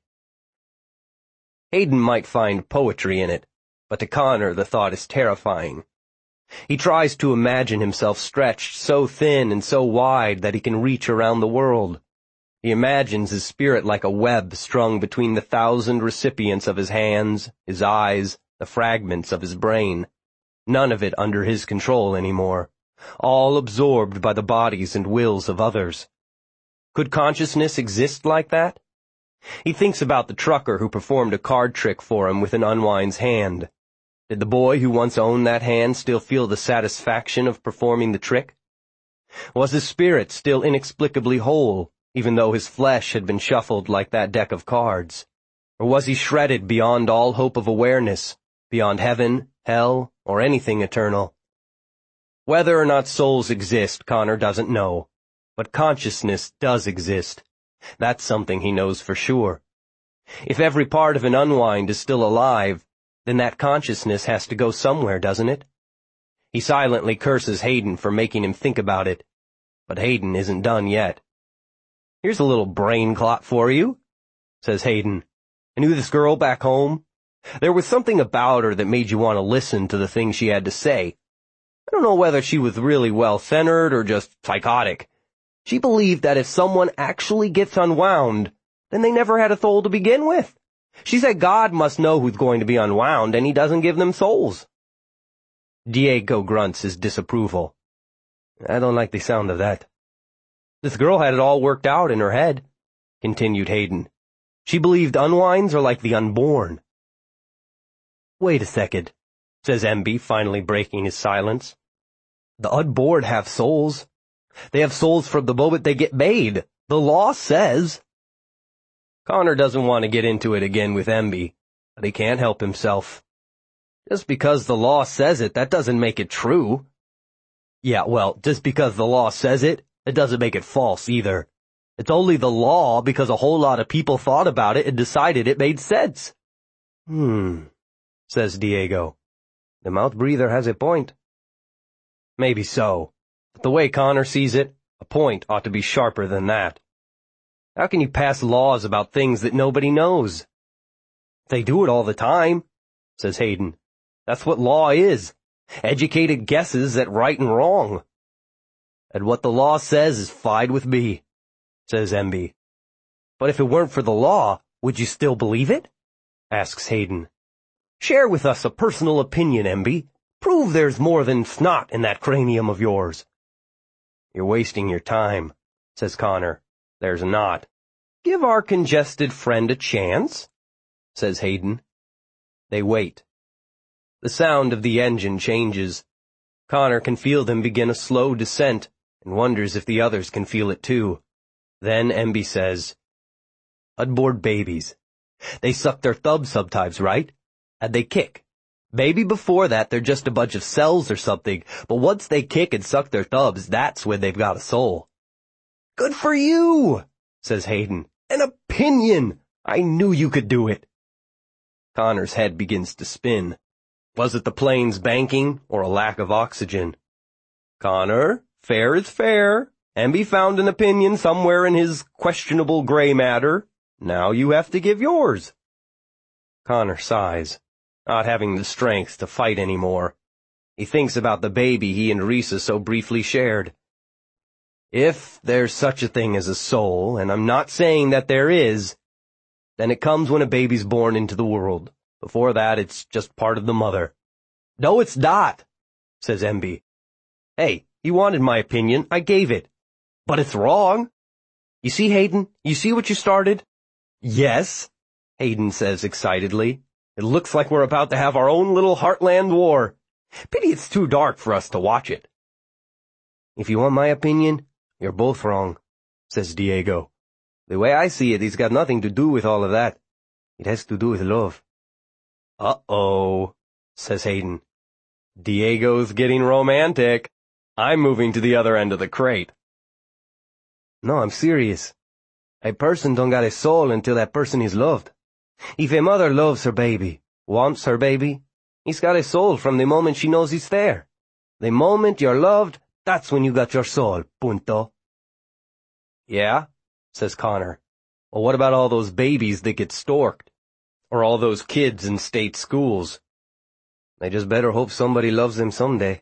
Hayden might find poetry in it, but to Connor the thought is terrifying. He tries to imagine himself stretched so thin and so wide that he can reach around the world. He imagines his spirit like a web strung between the 1,000 recipients of his hands, his eyes, the fragments of his brain. None of it under his control anymore. All absorbed by the bodies and wills of others. Could consciousness exist like that? He thinks about the trucker who performed a card trick for him with an unwind's hand. Did the boy who once owned that hand still feel the satisfaction of performing the trick? Was his spirit still inexplicably whole, even though his flesh had been shuffled like that deck of cards? Or was he shredded beyond all hope of awareness, beyond heaven, hell, or anything eternal? Whether or not souls exist, Connor doesn't know. But consciousness does exist. That's something he knows for sure. If every part of an unwind is still alive, then that consciousness has to go somewhere, doesn't it? He silently curses Hayden for making him think about it. But Hayden isn't done yet. "Here's a little brain clot for you," says Hayden. "I knew this girl back home. There was something about her that made you want to listen to the things she had to say. I don't know whether she was really well-centered or just psychotic. She believed that if someone actually gets unwound, then they never had a soul to begin with. She said God must know who's going to be unwound, and he doesn't give them souls." Diego grunts his disapproval. "I don't like the sound of that." "This girl had it all worked out in her head," continued Hayden. "She believed unwinds are like the unborn." "Wait a second," says Emby, finally breaking his silence. "The unborn have souls. They have souls from the moment they get made. The law says." Connor doesn't want to get into it again with Emby, but he can't help himself. Just because the law says it, that doesn't make it true. Yeah, well, just because the law says it, it doesn't make it false either. It's only the law because a whole lot of people thought about it and decided it made sense. Says Diego. "The mouth breather has a point. Maybe so, but the way Connor sees it, a point ought to be sharper than that. How can you pass laws about things that nobody knows? They do it all the time, says Hayden. That's what law is. Educated guesses at right and wrong. And what the law says is fine with me, says Emby. But if it weren't for the law, would you still believe it? Asks Hayden. Share with us a personal opinion, Emby. Prove there's more than snot in that cranium of yours. You're wasting your time, says Connor. There's not. Give our congested friend a chance, says Hayden. They wait. The sound of the engine changes. Connor can feel them begin a slow descent and wonders if the others can feel it too. Then Emby says, "Udboard babies. They suck their thumbs sometimes, right? And they kick. Maybe before that they're just a bunch of cells or something, but once they kick and suck their thumbs, that's when they've got a soul." "Good for you," says Hayden. "An opinion! I knew you could do it." Connor's head begins to spin. Was it the plane's banking or a lack of oxygen? Connor, fair is fair. Emby found an opinion somewhere in his questionable gray matter. Now you have to give yours. Connor sighs, not having the strength to fight anymore. He thinks about the baby he and Risa so briefly shared. If there's such a thing as a soul, and I'm not saying that there is, then it comes when a baby's born into the world. Before that, it's just part of the mother. No, it's not, says Emby. Hey, you wanted my opinion. I gave it. But it's wrong. You see, Hayden? You see what you started? Yes, Hayden says excitedly. It looks like we're about to have our own little Heartland war. Pity it's too dark for us to watch it. If you want my opinion, you're both wrong, says Diego. The way I see it, it's got nothing to do with all of that. It has to do with love. Uh-oh, says Hayden. Diego's getting romantic. I'm moving to the other end of the crate. No, I'm serious. A person don't got a soul until that person is loved. If a mother loves her baby, wants her baby, he's got a soul from the moment she knows he's there. The moment you're loved, that's when you got your soul, punto. Yeah, says Connor. Well, what about all those babies that get storked? Or all those kids in state schools? They just better hope somebody loves them someday.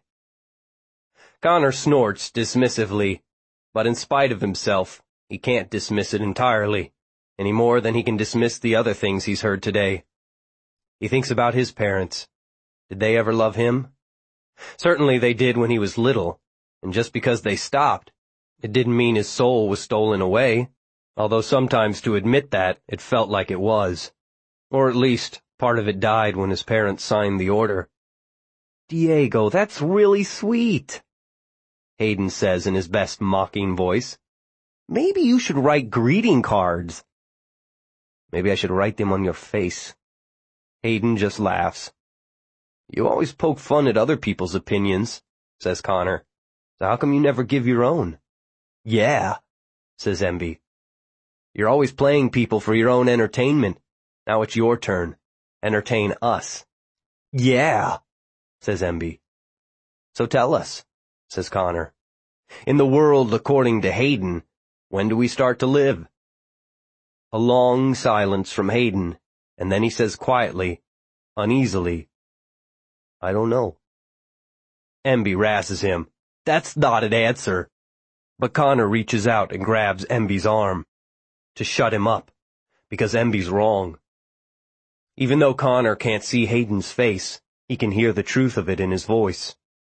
Connor snorts dismissively, but in spite of himself, he can't dismiss it entirely, any more than he can dismiss the other things he's heard today. He thinks about his parents. Did they ever love him? Certainly they did when he was little, and just because they stopped, it didn't mean his soul was stolen away, although sometimes to admit that, it felt like it was. Or at least, part of it died when his parents signed the order. Diego, that's really sweet, Hayden says in his best mocking voice. Maybe you should write greeting cards. Maybe I should write them on your face. Hayden just laughs. You always poke fun at other people's opinions, says Connor. So how come you never give your own? Yeah, says Emby. You're always playing people for your own entertainment. Now it's your turn. Entertain us. Yeah, says Emby. So tell us, says Connor. In the world according to Hayden, when do we start to live? A long silence from Hayden, and then he says quietly, uneasily, I don't know. Emby rasses him. That's not an answer. But Connor reaches out and grabs Emby's arm to shut him up, because Emby's wrong. Even though Connor can't see Hayden's face, he can hear the truth of it in his voice.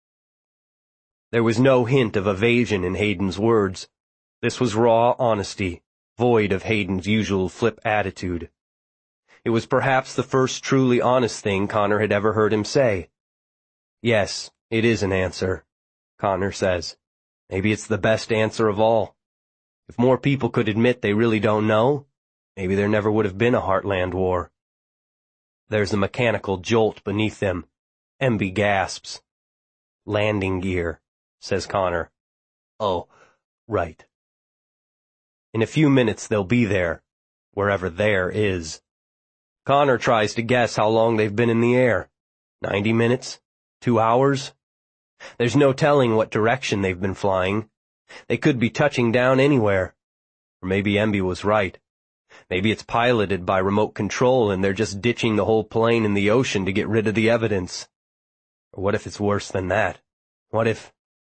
There was no hint of evasion in Hayden's words. This was raw honesty, void of Hayden's usual flip attitude. It was perhaps the first truly honest thing Connor had ever heard him say. Yes, it is an answer, Connor says. Maybe it's the best answer of all. If more people could admit they really don't know, maybe there never would have been a Heartland war. There's a mechanical jolt beneath them. Emby gasps. Landing gear, says Connor. Oh, right. In a few minutes they'll be there, wherever there is. Connor tries to guess how long they've been in the air. 90 minutes? 2 hours? There's no telling what direction they've been flying. They could be touching down anywhere. Or maybe Emby was right. Maybe it's piloted by remote control and they're just ditching the whole plane in the ocean to get rid of the evidence. Or what if it's worse than that? What if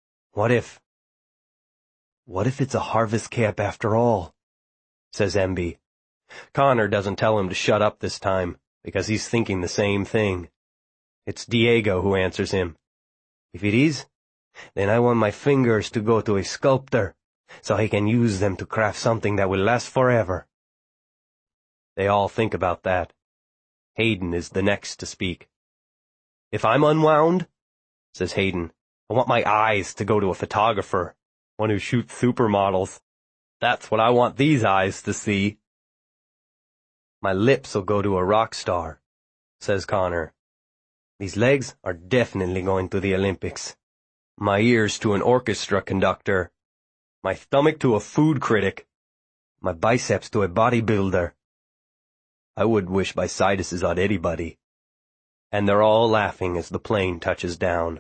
it's a harvest camp after all? Says Emby. Connor doesn't tell him to shut up this time, because he's thinking the same thing. It's Diego who answers him. If it is, then I want my fingers to go to a sculptor, so he can use them to craft something that will last forever. They all think about that. Hayden is the next to speak. If I'm unwound, says Hayden, I want my eyes to go to a photographer, one who shoots supermodels. That's what I want these eyes to see. My lips'll go to a rock star, says Connor. These legs are definitely going to the Olympics. My ears to an orchestra conductor. My stomach to a food critic. My biceps to a bodybuilder. I would wish my sinuses on anybody. And they're all laughing as the plane touches down.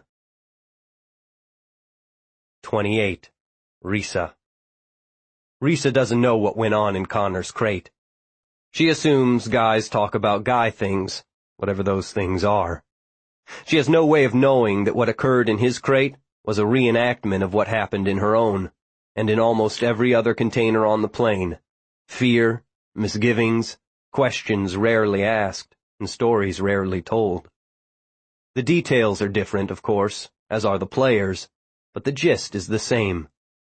28. Risa. Risa doesn't know what went on in Connor's crate. She assumes guys talk about guy things, whatever those things are. She has no way of knowing that what occurred in his crate was a reenactment of what happened in her own, and in almost every other container on the plane. Fear, misgivings, questions rarely asked, and stories rarely told. The details are different, of course, as are the players, but the gist is the same.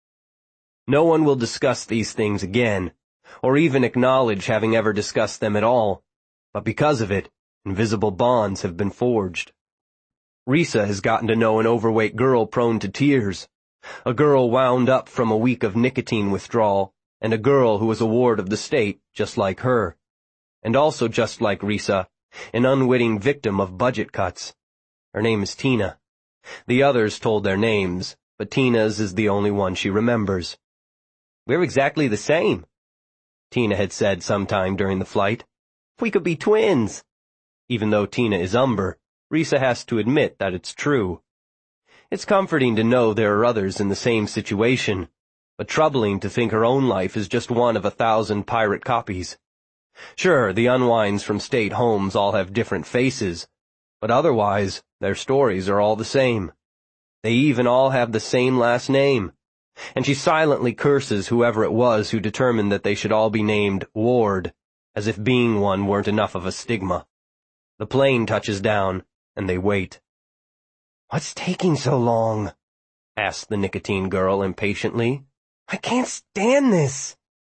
No one will discuss these things again, or even acknowledge having ever discussed them at all, but because of it, invisible bonds have been forged. Risa has gotten to know an overweight girl prone to tears, a girl wound up from a week of nicotine withdrawal, and a girl who was a ward of the state just like her, and also just like Risa, an unwitting victim of budget cuts. Her name is Tina. The others told their names, but Tina's is the only one she remembers. We're exactly the same, Tina had said sometime during the flight. We could be twins. Even though Tina is Umber, Risa has to admit that it's true. It's comforting to know there are others in the same situation, but troubling to think her own life is just one of 1,000 pirate copies. Sure, the unwinds from state homes all have different faces, but otherwise, their stories are all the same. They even all have the same last name. And she silently curses whoever it was who determined that they should all be named Ward, as if being one weren't enough of a stigma. The plane touches down, and they wait. What's taking so long? Asked the nicotine girl impatiently. I can't stand this.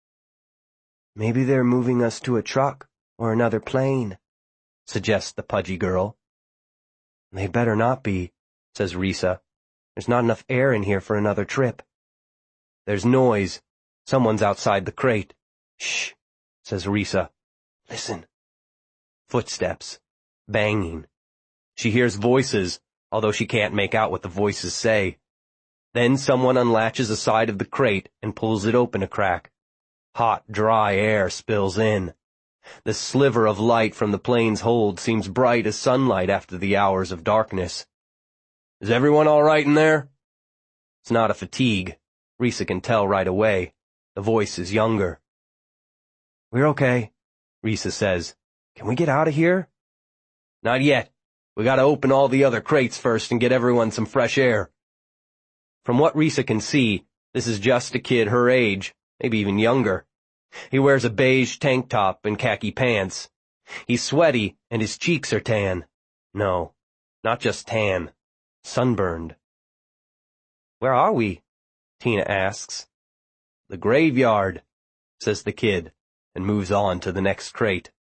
Maybe they're moving us to a truck or another plane, suggests the pudgy girl. They'd better not be, says Risa. There's not enough air in here for another trip. There's noise. Someone's outside the crate. Shh, says Risa. Listen. Footsteps. Banging. She hears voices, although she can't make out what the voices say. Then someone unlatches a side of the crate and pulls it open a crack. Hot, dry air spills in. The sliver of light from the plane's hold seems bright as sunlight after the hours of darkness. Is everyone all right in there? It's not a fatigue. Risa can tell right away. The voice is younger. We're okay, Risa says. Can we get out of here? Not yet. We gotta open all the other crates first and get everyone some fresh air. From what Risa can see, this is just a kid her age, maybe even younger. He wears a beige tank top and khaki pants. He's sweaty and his cheeks are tan. No, not just tan. Sunburned. Where are we? Tina asks. The graveyard, says the kid, and moves on to the next crate.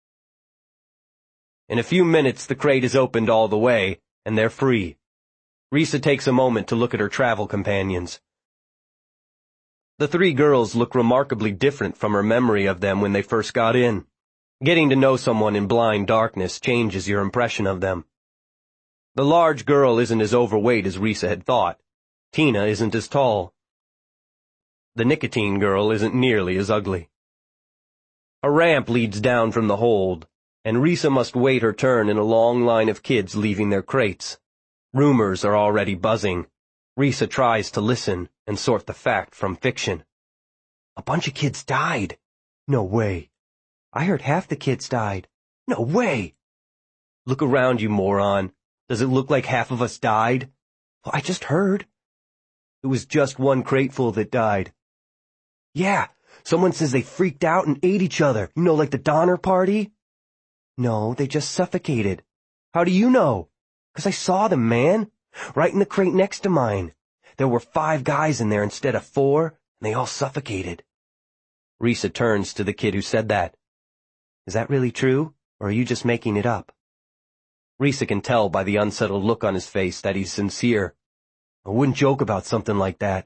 In a few minutes the crate is opened all the way, and they're free. Risa takes a moment to look at her travel companions. The three girls look remarkably different from her memory of them when they first got in. Getting to know someone in blind darkness changes your impression of them. The large girl isn't as overweight as Risa had thought. Tina isn't as tall. The nicotine girl isn't nearly as ugly. A ramp leads down from the hold, and Risa must wait her turn in a long line of kids leaving their crates. Rumors are already buzzing. Risa tries to listen and sort the fact from fiction. A bunch of kids died. No way. I heard half the kids died. No way. Look around, you moron. Does it look like half of us died? Well, I just heard. It was just one crateful that died. Yeah, someone says they freaked out and ate each other. You know, like the Donner Party? No, they just suffocated. How do you know? 'Cause I saw them, man. Right in the crate next to mine. There were 5 guys in there instead of 4, and they all suffocated. Risa turns to the kid who said that. Is that really true, or are you just making it up? Risa can tell by the unsettled look on his face that he's sincere. I wouldn't joke about something like that.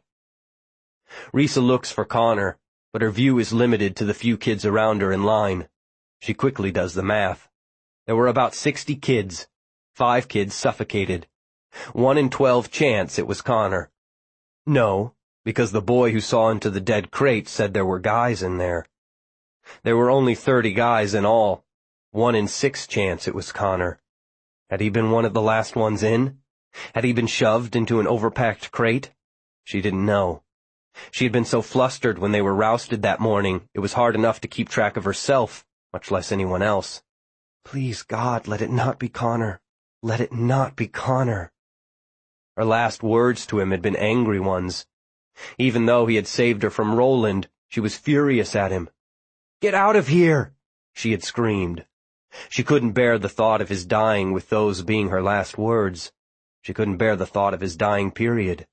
Risa looks for Connor, but her view is limited to the few kids around her in line. She quickly does the math. There were about 60 kids. 5 kids suffocated. 1 in 12 chance it was Connor. No, because the boy who saw into the dead crate said there were guys in there. There were only 30 guys in all. 1 in 6 chance it was Connor. Had he been one of the last ones in? Had he been shoved into an overpacked crate? She didn't know. She had been so flustered when they were rousted that morning, it was hard enough to keep track of herself, much less anyone else. Please, God, let it not be Connor. Let it not be Connor. Her last words to him had been angry ones. Even though he had saved her from Roland, she was furious at him. Get out of here, she had screamed. She couldn't bear the thought of his dying with those being her last words. She couldn't bear the thought of his dying, period.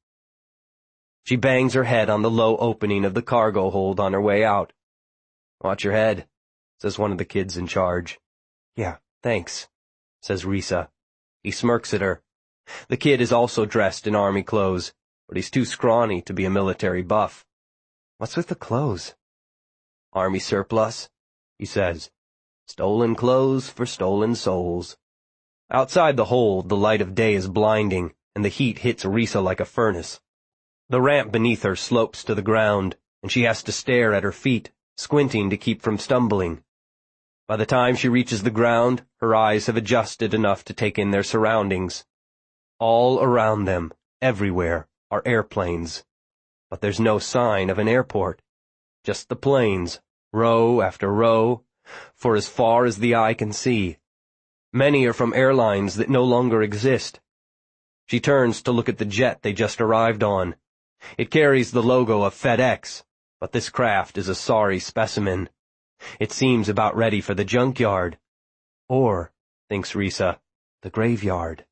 She bangs her head on the low opening of the cargo hold on her way out. Watch your head, says one of the kids in charge. Yeah, thanks, says Risa. He smirks at her. The kid is also dressed in army clothes, but he's too scrawny to be a military buff. What's with the clothes? Army surplus, he says. Stolen clothes for stolen souls. Outside the hold, the light of day is blinding, and the heat hits Risa like a furnace. The ramp beneath her slopes to the ground, and she has to stare at her feet, squinting to keep from stumbling. By the time she reaches the ground, her eyes have adjusted enough to take in their surroundings. All around them, everywhere, are airplanes. But there's no sign of an airport. Just the planes, row after row, for as far as the eye can see. Many are from airlines that no longer exist. She turns to look at the jet they just arrived on. It carries the logo of FedEx, but this craft is a sorry specimen. It seems about ready for the junkyard. Or, thinks Risa, the graveyard.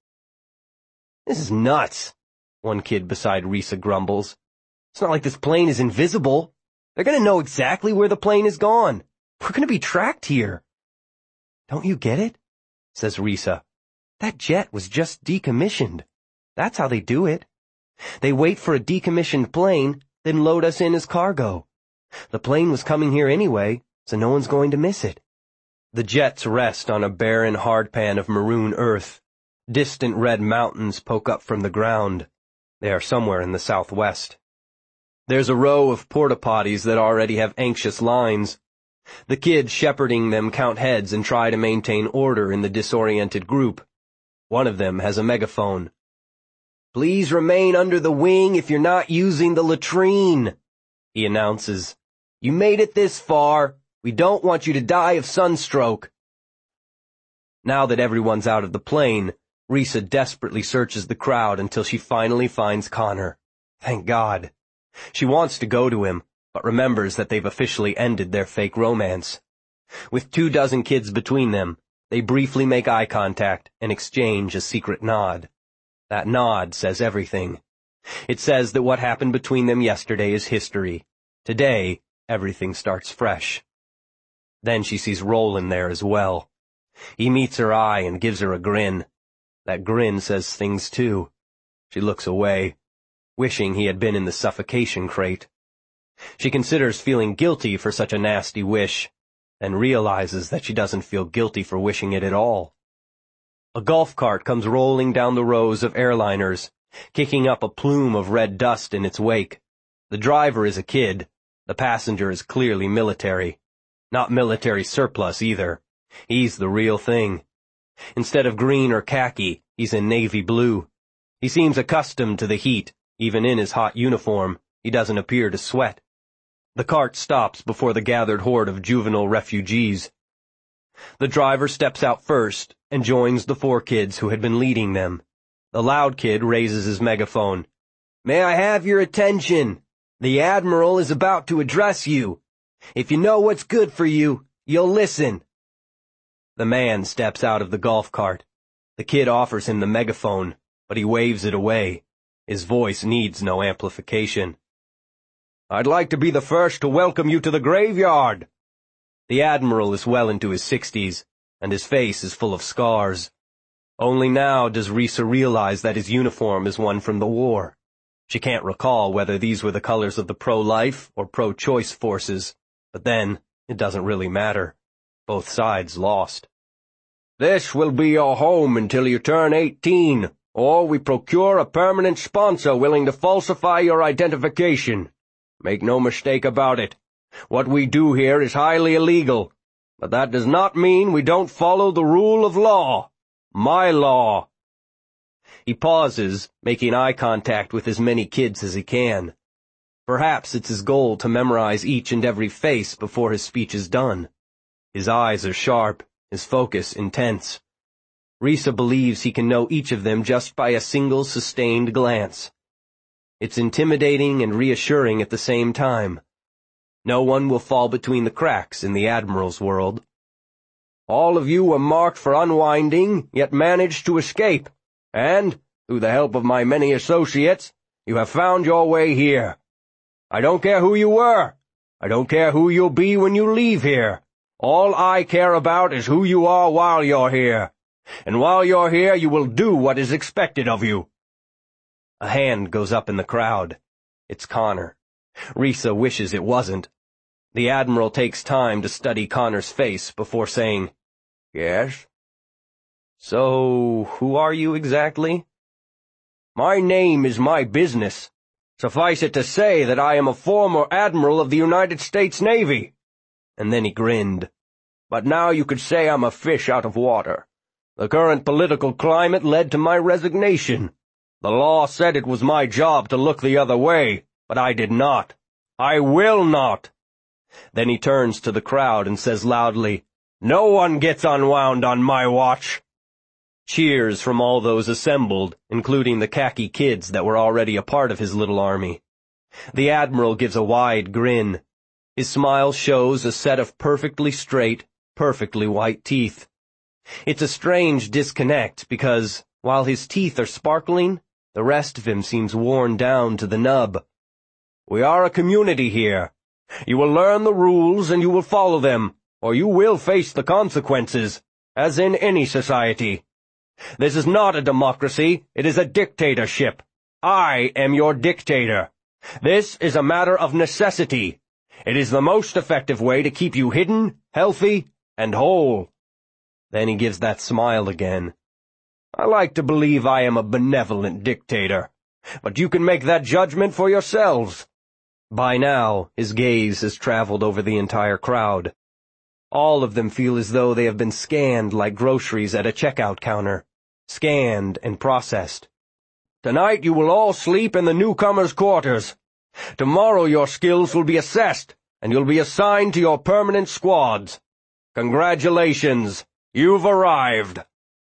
This is nuts, one kid beside Risa grumbles. It's not like this plane is invisible. They're going to know exactly where the plane is gone. We're going to be tracked here. Don't you get it? Says Risa. That jet was just decommissioned. That's how they do it. They wait for a decommissioned plane, then load us in as cargo. The plane was coming here anyway, so no one's going to miss it. The jets rest on a barren hardpan of maroon earth. Distant red mountains poke up from the ground. They are somewhere in the southwest. There's a row of porta-potties that already have anxious lines. The kids shepherding them count heads and try to maintain order in the disoriented group. One of them has a megaphone. Please remain under the wing if you're not using the latrine, he announces. You made it this far. We don't want you to die of sunstroke. Now that everyone's out of the plane, Risa desperately searches the crowd until she finally finds Connor. Thank God. She wants to go to him, but remembers that they've officially ended their fake romance. With 24 kids between them, they briefly make eye contact and exchange a secret nod. That nod says everything. It says that what happened between them yesterday is history. Today, everything starts fresh. Then she sees Roland there as well. He meets her eye and gives her a grin. That grin says things too. She looks away, wishing he had been in the suffocation crate. She considers feeling guilty for such a nasty wish, and realizes that she doesn't feel guilty for wishing it at all. A golf cart comes rolling down the rows of airliners, kicking up a plume of red dust in its wake. The driver is a kid. The passenger is clearly military. Not military surplus either. He's the real thing. Instead of green or khaki, he's in navy blue. He seems accustomed to the heat. Even in his hot uniform, he doesn't appear to sweat. The cart stops before the gathered horde of juvenile refugees. The driver steps out first and joins the 4 kids who had been leading them. The loud kid raises his megaphone. "May I have your attention? The Admiral is about to address you. If you know what's good for you, you'll listen." The man steps out of the golf cart. The kid offers him the megaphone, but he waves it away. His voice needs no amplification. "I'd like to be the first to welcome you to the graveyard." The Admiral is well into his 60s, and his face is full of scars. Only now does Risa realize that his uniform is one from the war. She can't recall whether these were the colors of the pro-life or pro-choice forces, but then, it doesn't really matter. Both sides lost. "This will be your home until you turn 18, or we procure a permanent sponsor willing to falsify your identification. Make no mistake about it. What we do here is highly illegal, but that does not mean we don't follow the rule of law. My law." He pauses, making eye contact with as many kids as he can. Perhaps it's his goal to memorize each and every face before his speech is done. His eyes are sharp, his focus intense. Risa believes he can know each of them just by a single sustained glance. It's intimidating and reassuring at the same time. No one will fall between the cracks in the Admiral's world. "All of you were marked for unwinding, yet managed to escape, and, through the help of my many associates, you have found your way here. I don't care who you were. I don't care who you'll be when you leave here. All I care about is who you are while you're here. And while you're here, you will do what is expected of you." A hand goes up in the crowd. It's Connor. Risa wishes it wasn't. The Admiral takes time to study Connor's face before saying, "Yes?" "So, who are you exactly?" "My name is my business. Suffice it to say that I am a former Admiral of the United States Navy." And then he grinned. "But now you could say I'm a fish out of water. The current political climate led to my resignation. The law said it was my job to look the other way, but I did not. I will not." Then he turns to the crowd and says loudly, "No one gets unwound on my watch." Cheers from all those assembled, including the khaki kids that were already a part of his little army. The Admiral gives a wide grin. His smile shows a set of perfectly straight, perfectly white teeth. It's a strange disconnect because, while his teeth are sparkling, the rest of him seems worn down to the nub. "We are a community here. You will learn the rules and you will follow them, or you will face the consequences, as in any society. This is not a democracy, it is a dictatorship. I am your dictator. This is a matter of necessity. It is the most effective way to keep you hidden, healthy, and whole." Then he gives that smile again. "I like to believe I am a benevolent dictator, but you can make that judgment for yourselves." By now, his gaze has traveled over the entire crowd. All of them feel as though they have been scanned like groceries at a checkout counter. Scanned and processed. "Tonight you will all sleep in the newcomers' quarters. Tomorrow your skills will be assessed, and you'll be assigned to your permanent squads. Congratulations, you've arrived."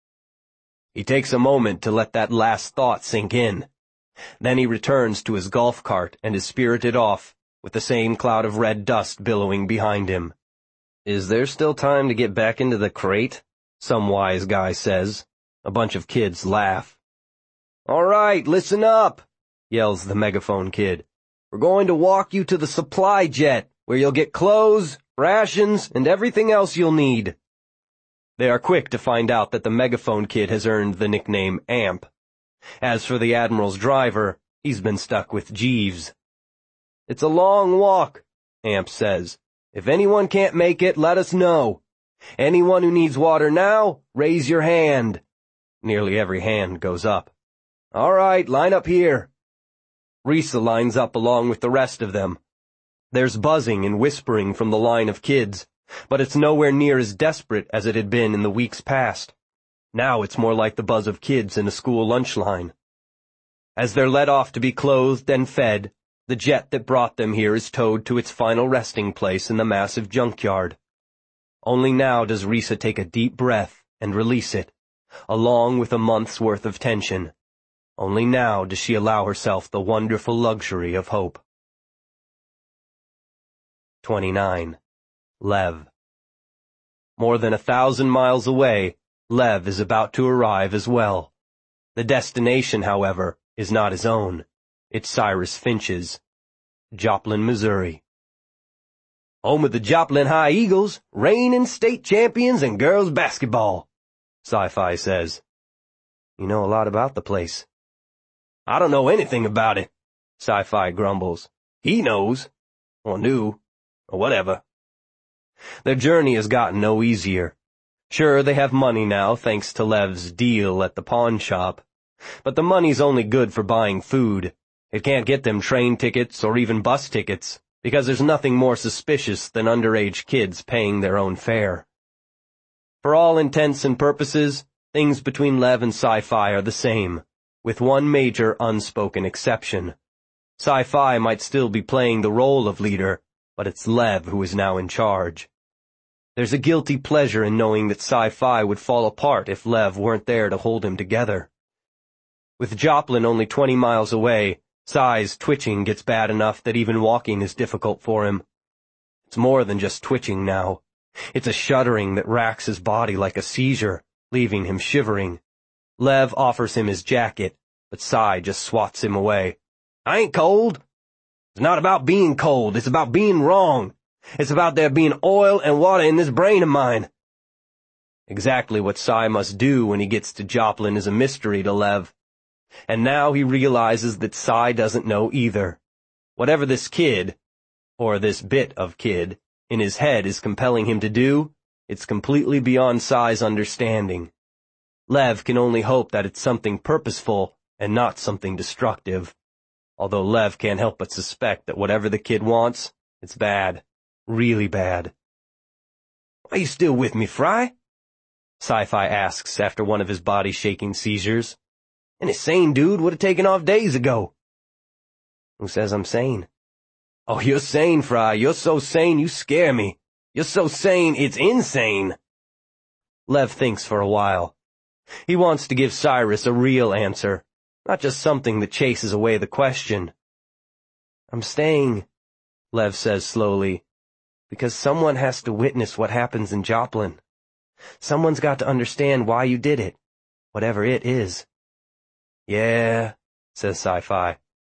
He takes a moment to let that last thought sink in. Then he returns to his golf cart and is spirited off, with the same cloud of red dust billowing behind him. "Is there still time to get back into the crate?" some wise guy says. A bunch of kids laugh. "All right, listen up," yells the megaphone kid. "We're going to walk you to the supply jet, where you'll get clothes, rations, and everything else you'll need." They are quick to find out that the megaphone kid has earned the nickname Amp. As for the Admiral's driver, he's been stuck with Jeeves. "It's a long walk," Amp says. "If anyone can't make it, let us know. Anyone who needs water now, raise your hand." Nearly every hand goes up. "All right, line up here." Risa lines up along with the rest of them. There's buzzing and whispering from the line of kids, but it's nowhere near as desperate as it had been in the weeks past. Now it's more like the buzz of kids in a school lunch line. As they're let off to be clothed and fed, the jet that brought them here is towed to its final resting place in the massive junkyard. Only now does Risa take a deep breath and release it, along with a month's worth of tension. Only now does she allow herself the wonderful luxury of hope. 29. Lev. More than 1,000 miles away, Lev is about to arrive as well. The destination, however, is not his own. It's Cyrus Finch's. Joplin, Missouri. Home of the Joplin High Eagles, reigning state champions in girls basketball, Sci-Fi says. You know a lot about the place. I don't know anything about it, Sci-Fi grumbles. He knows. Or knew. Or whatever. Their journey has gotten no easier. Sure, they have money now thanks to Lev's deal at the pawn shop. But the money's only good for buying food. It can't get them train tickets or even bus tickets, because there's nothing more suspicious than underage kids paying their own fare. For all intents and purposes, things between Lev and Sci-Fi are the same, with one major unspoken exception. Sci-Fi might still be playing the role of leader, but it's Lev who is now in charge. There's a guilty pleasure in knowing that Sci-Fi would fall apart if Lev weren't there to hold him together. With Joplin only 20 miles away, Sci's twitching gets bad enough that even walking is difficult for him. It's more than just twitching now. It's a shuddering that racks his body like a seizure, leaving him shivering. Lev offers him his jacket, but Sci just swats him away. I ain't cold. It's not about being cold, it's about being wrong. It's about there being oil and water in this brain of mine. Exactly what Sci must do when he gets to Joplin is a mystery to Lev. And now he realizes that Sci doesn't know either. Whatever this kid, or this bit of kid, in his head is compelling him to do, it's completely beyond Sci's understanding. Lev can only hope that it's something purposeful and not something destructive. Although Lev can't help but suspect that whatever the kid wants, it's bad. Really bad. Are you still with me, Fry? Sci-Fi asks after one of his body-shaking seizures. Any sane dude would have taken off days ago. Who says I'm sane? Oh, you're sane, Fry. You're so sane you scare me. You're so sane it's insane. Lev thinks for a while. He wants to give Cyrus a real answer, not just something that chases away the question. I'm staying, Lev says slowly, because someone has to witness what happens in Joplin. Someone's got to understand why you did it, whatever it is. Yeah, says Sci-Fi.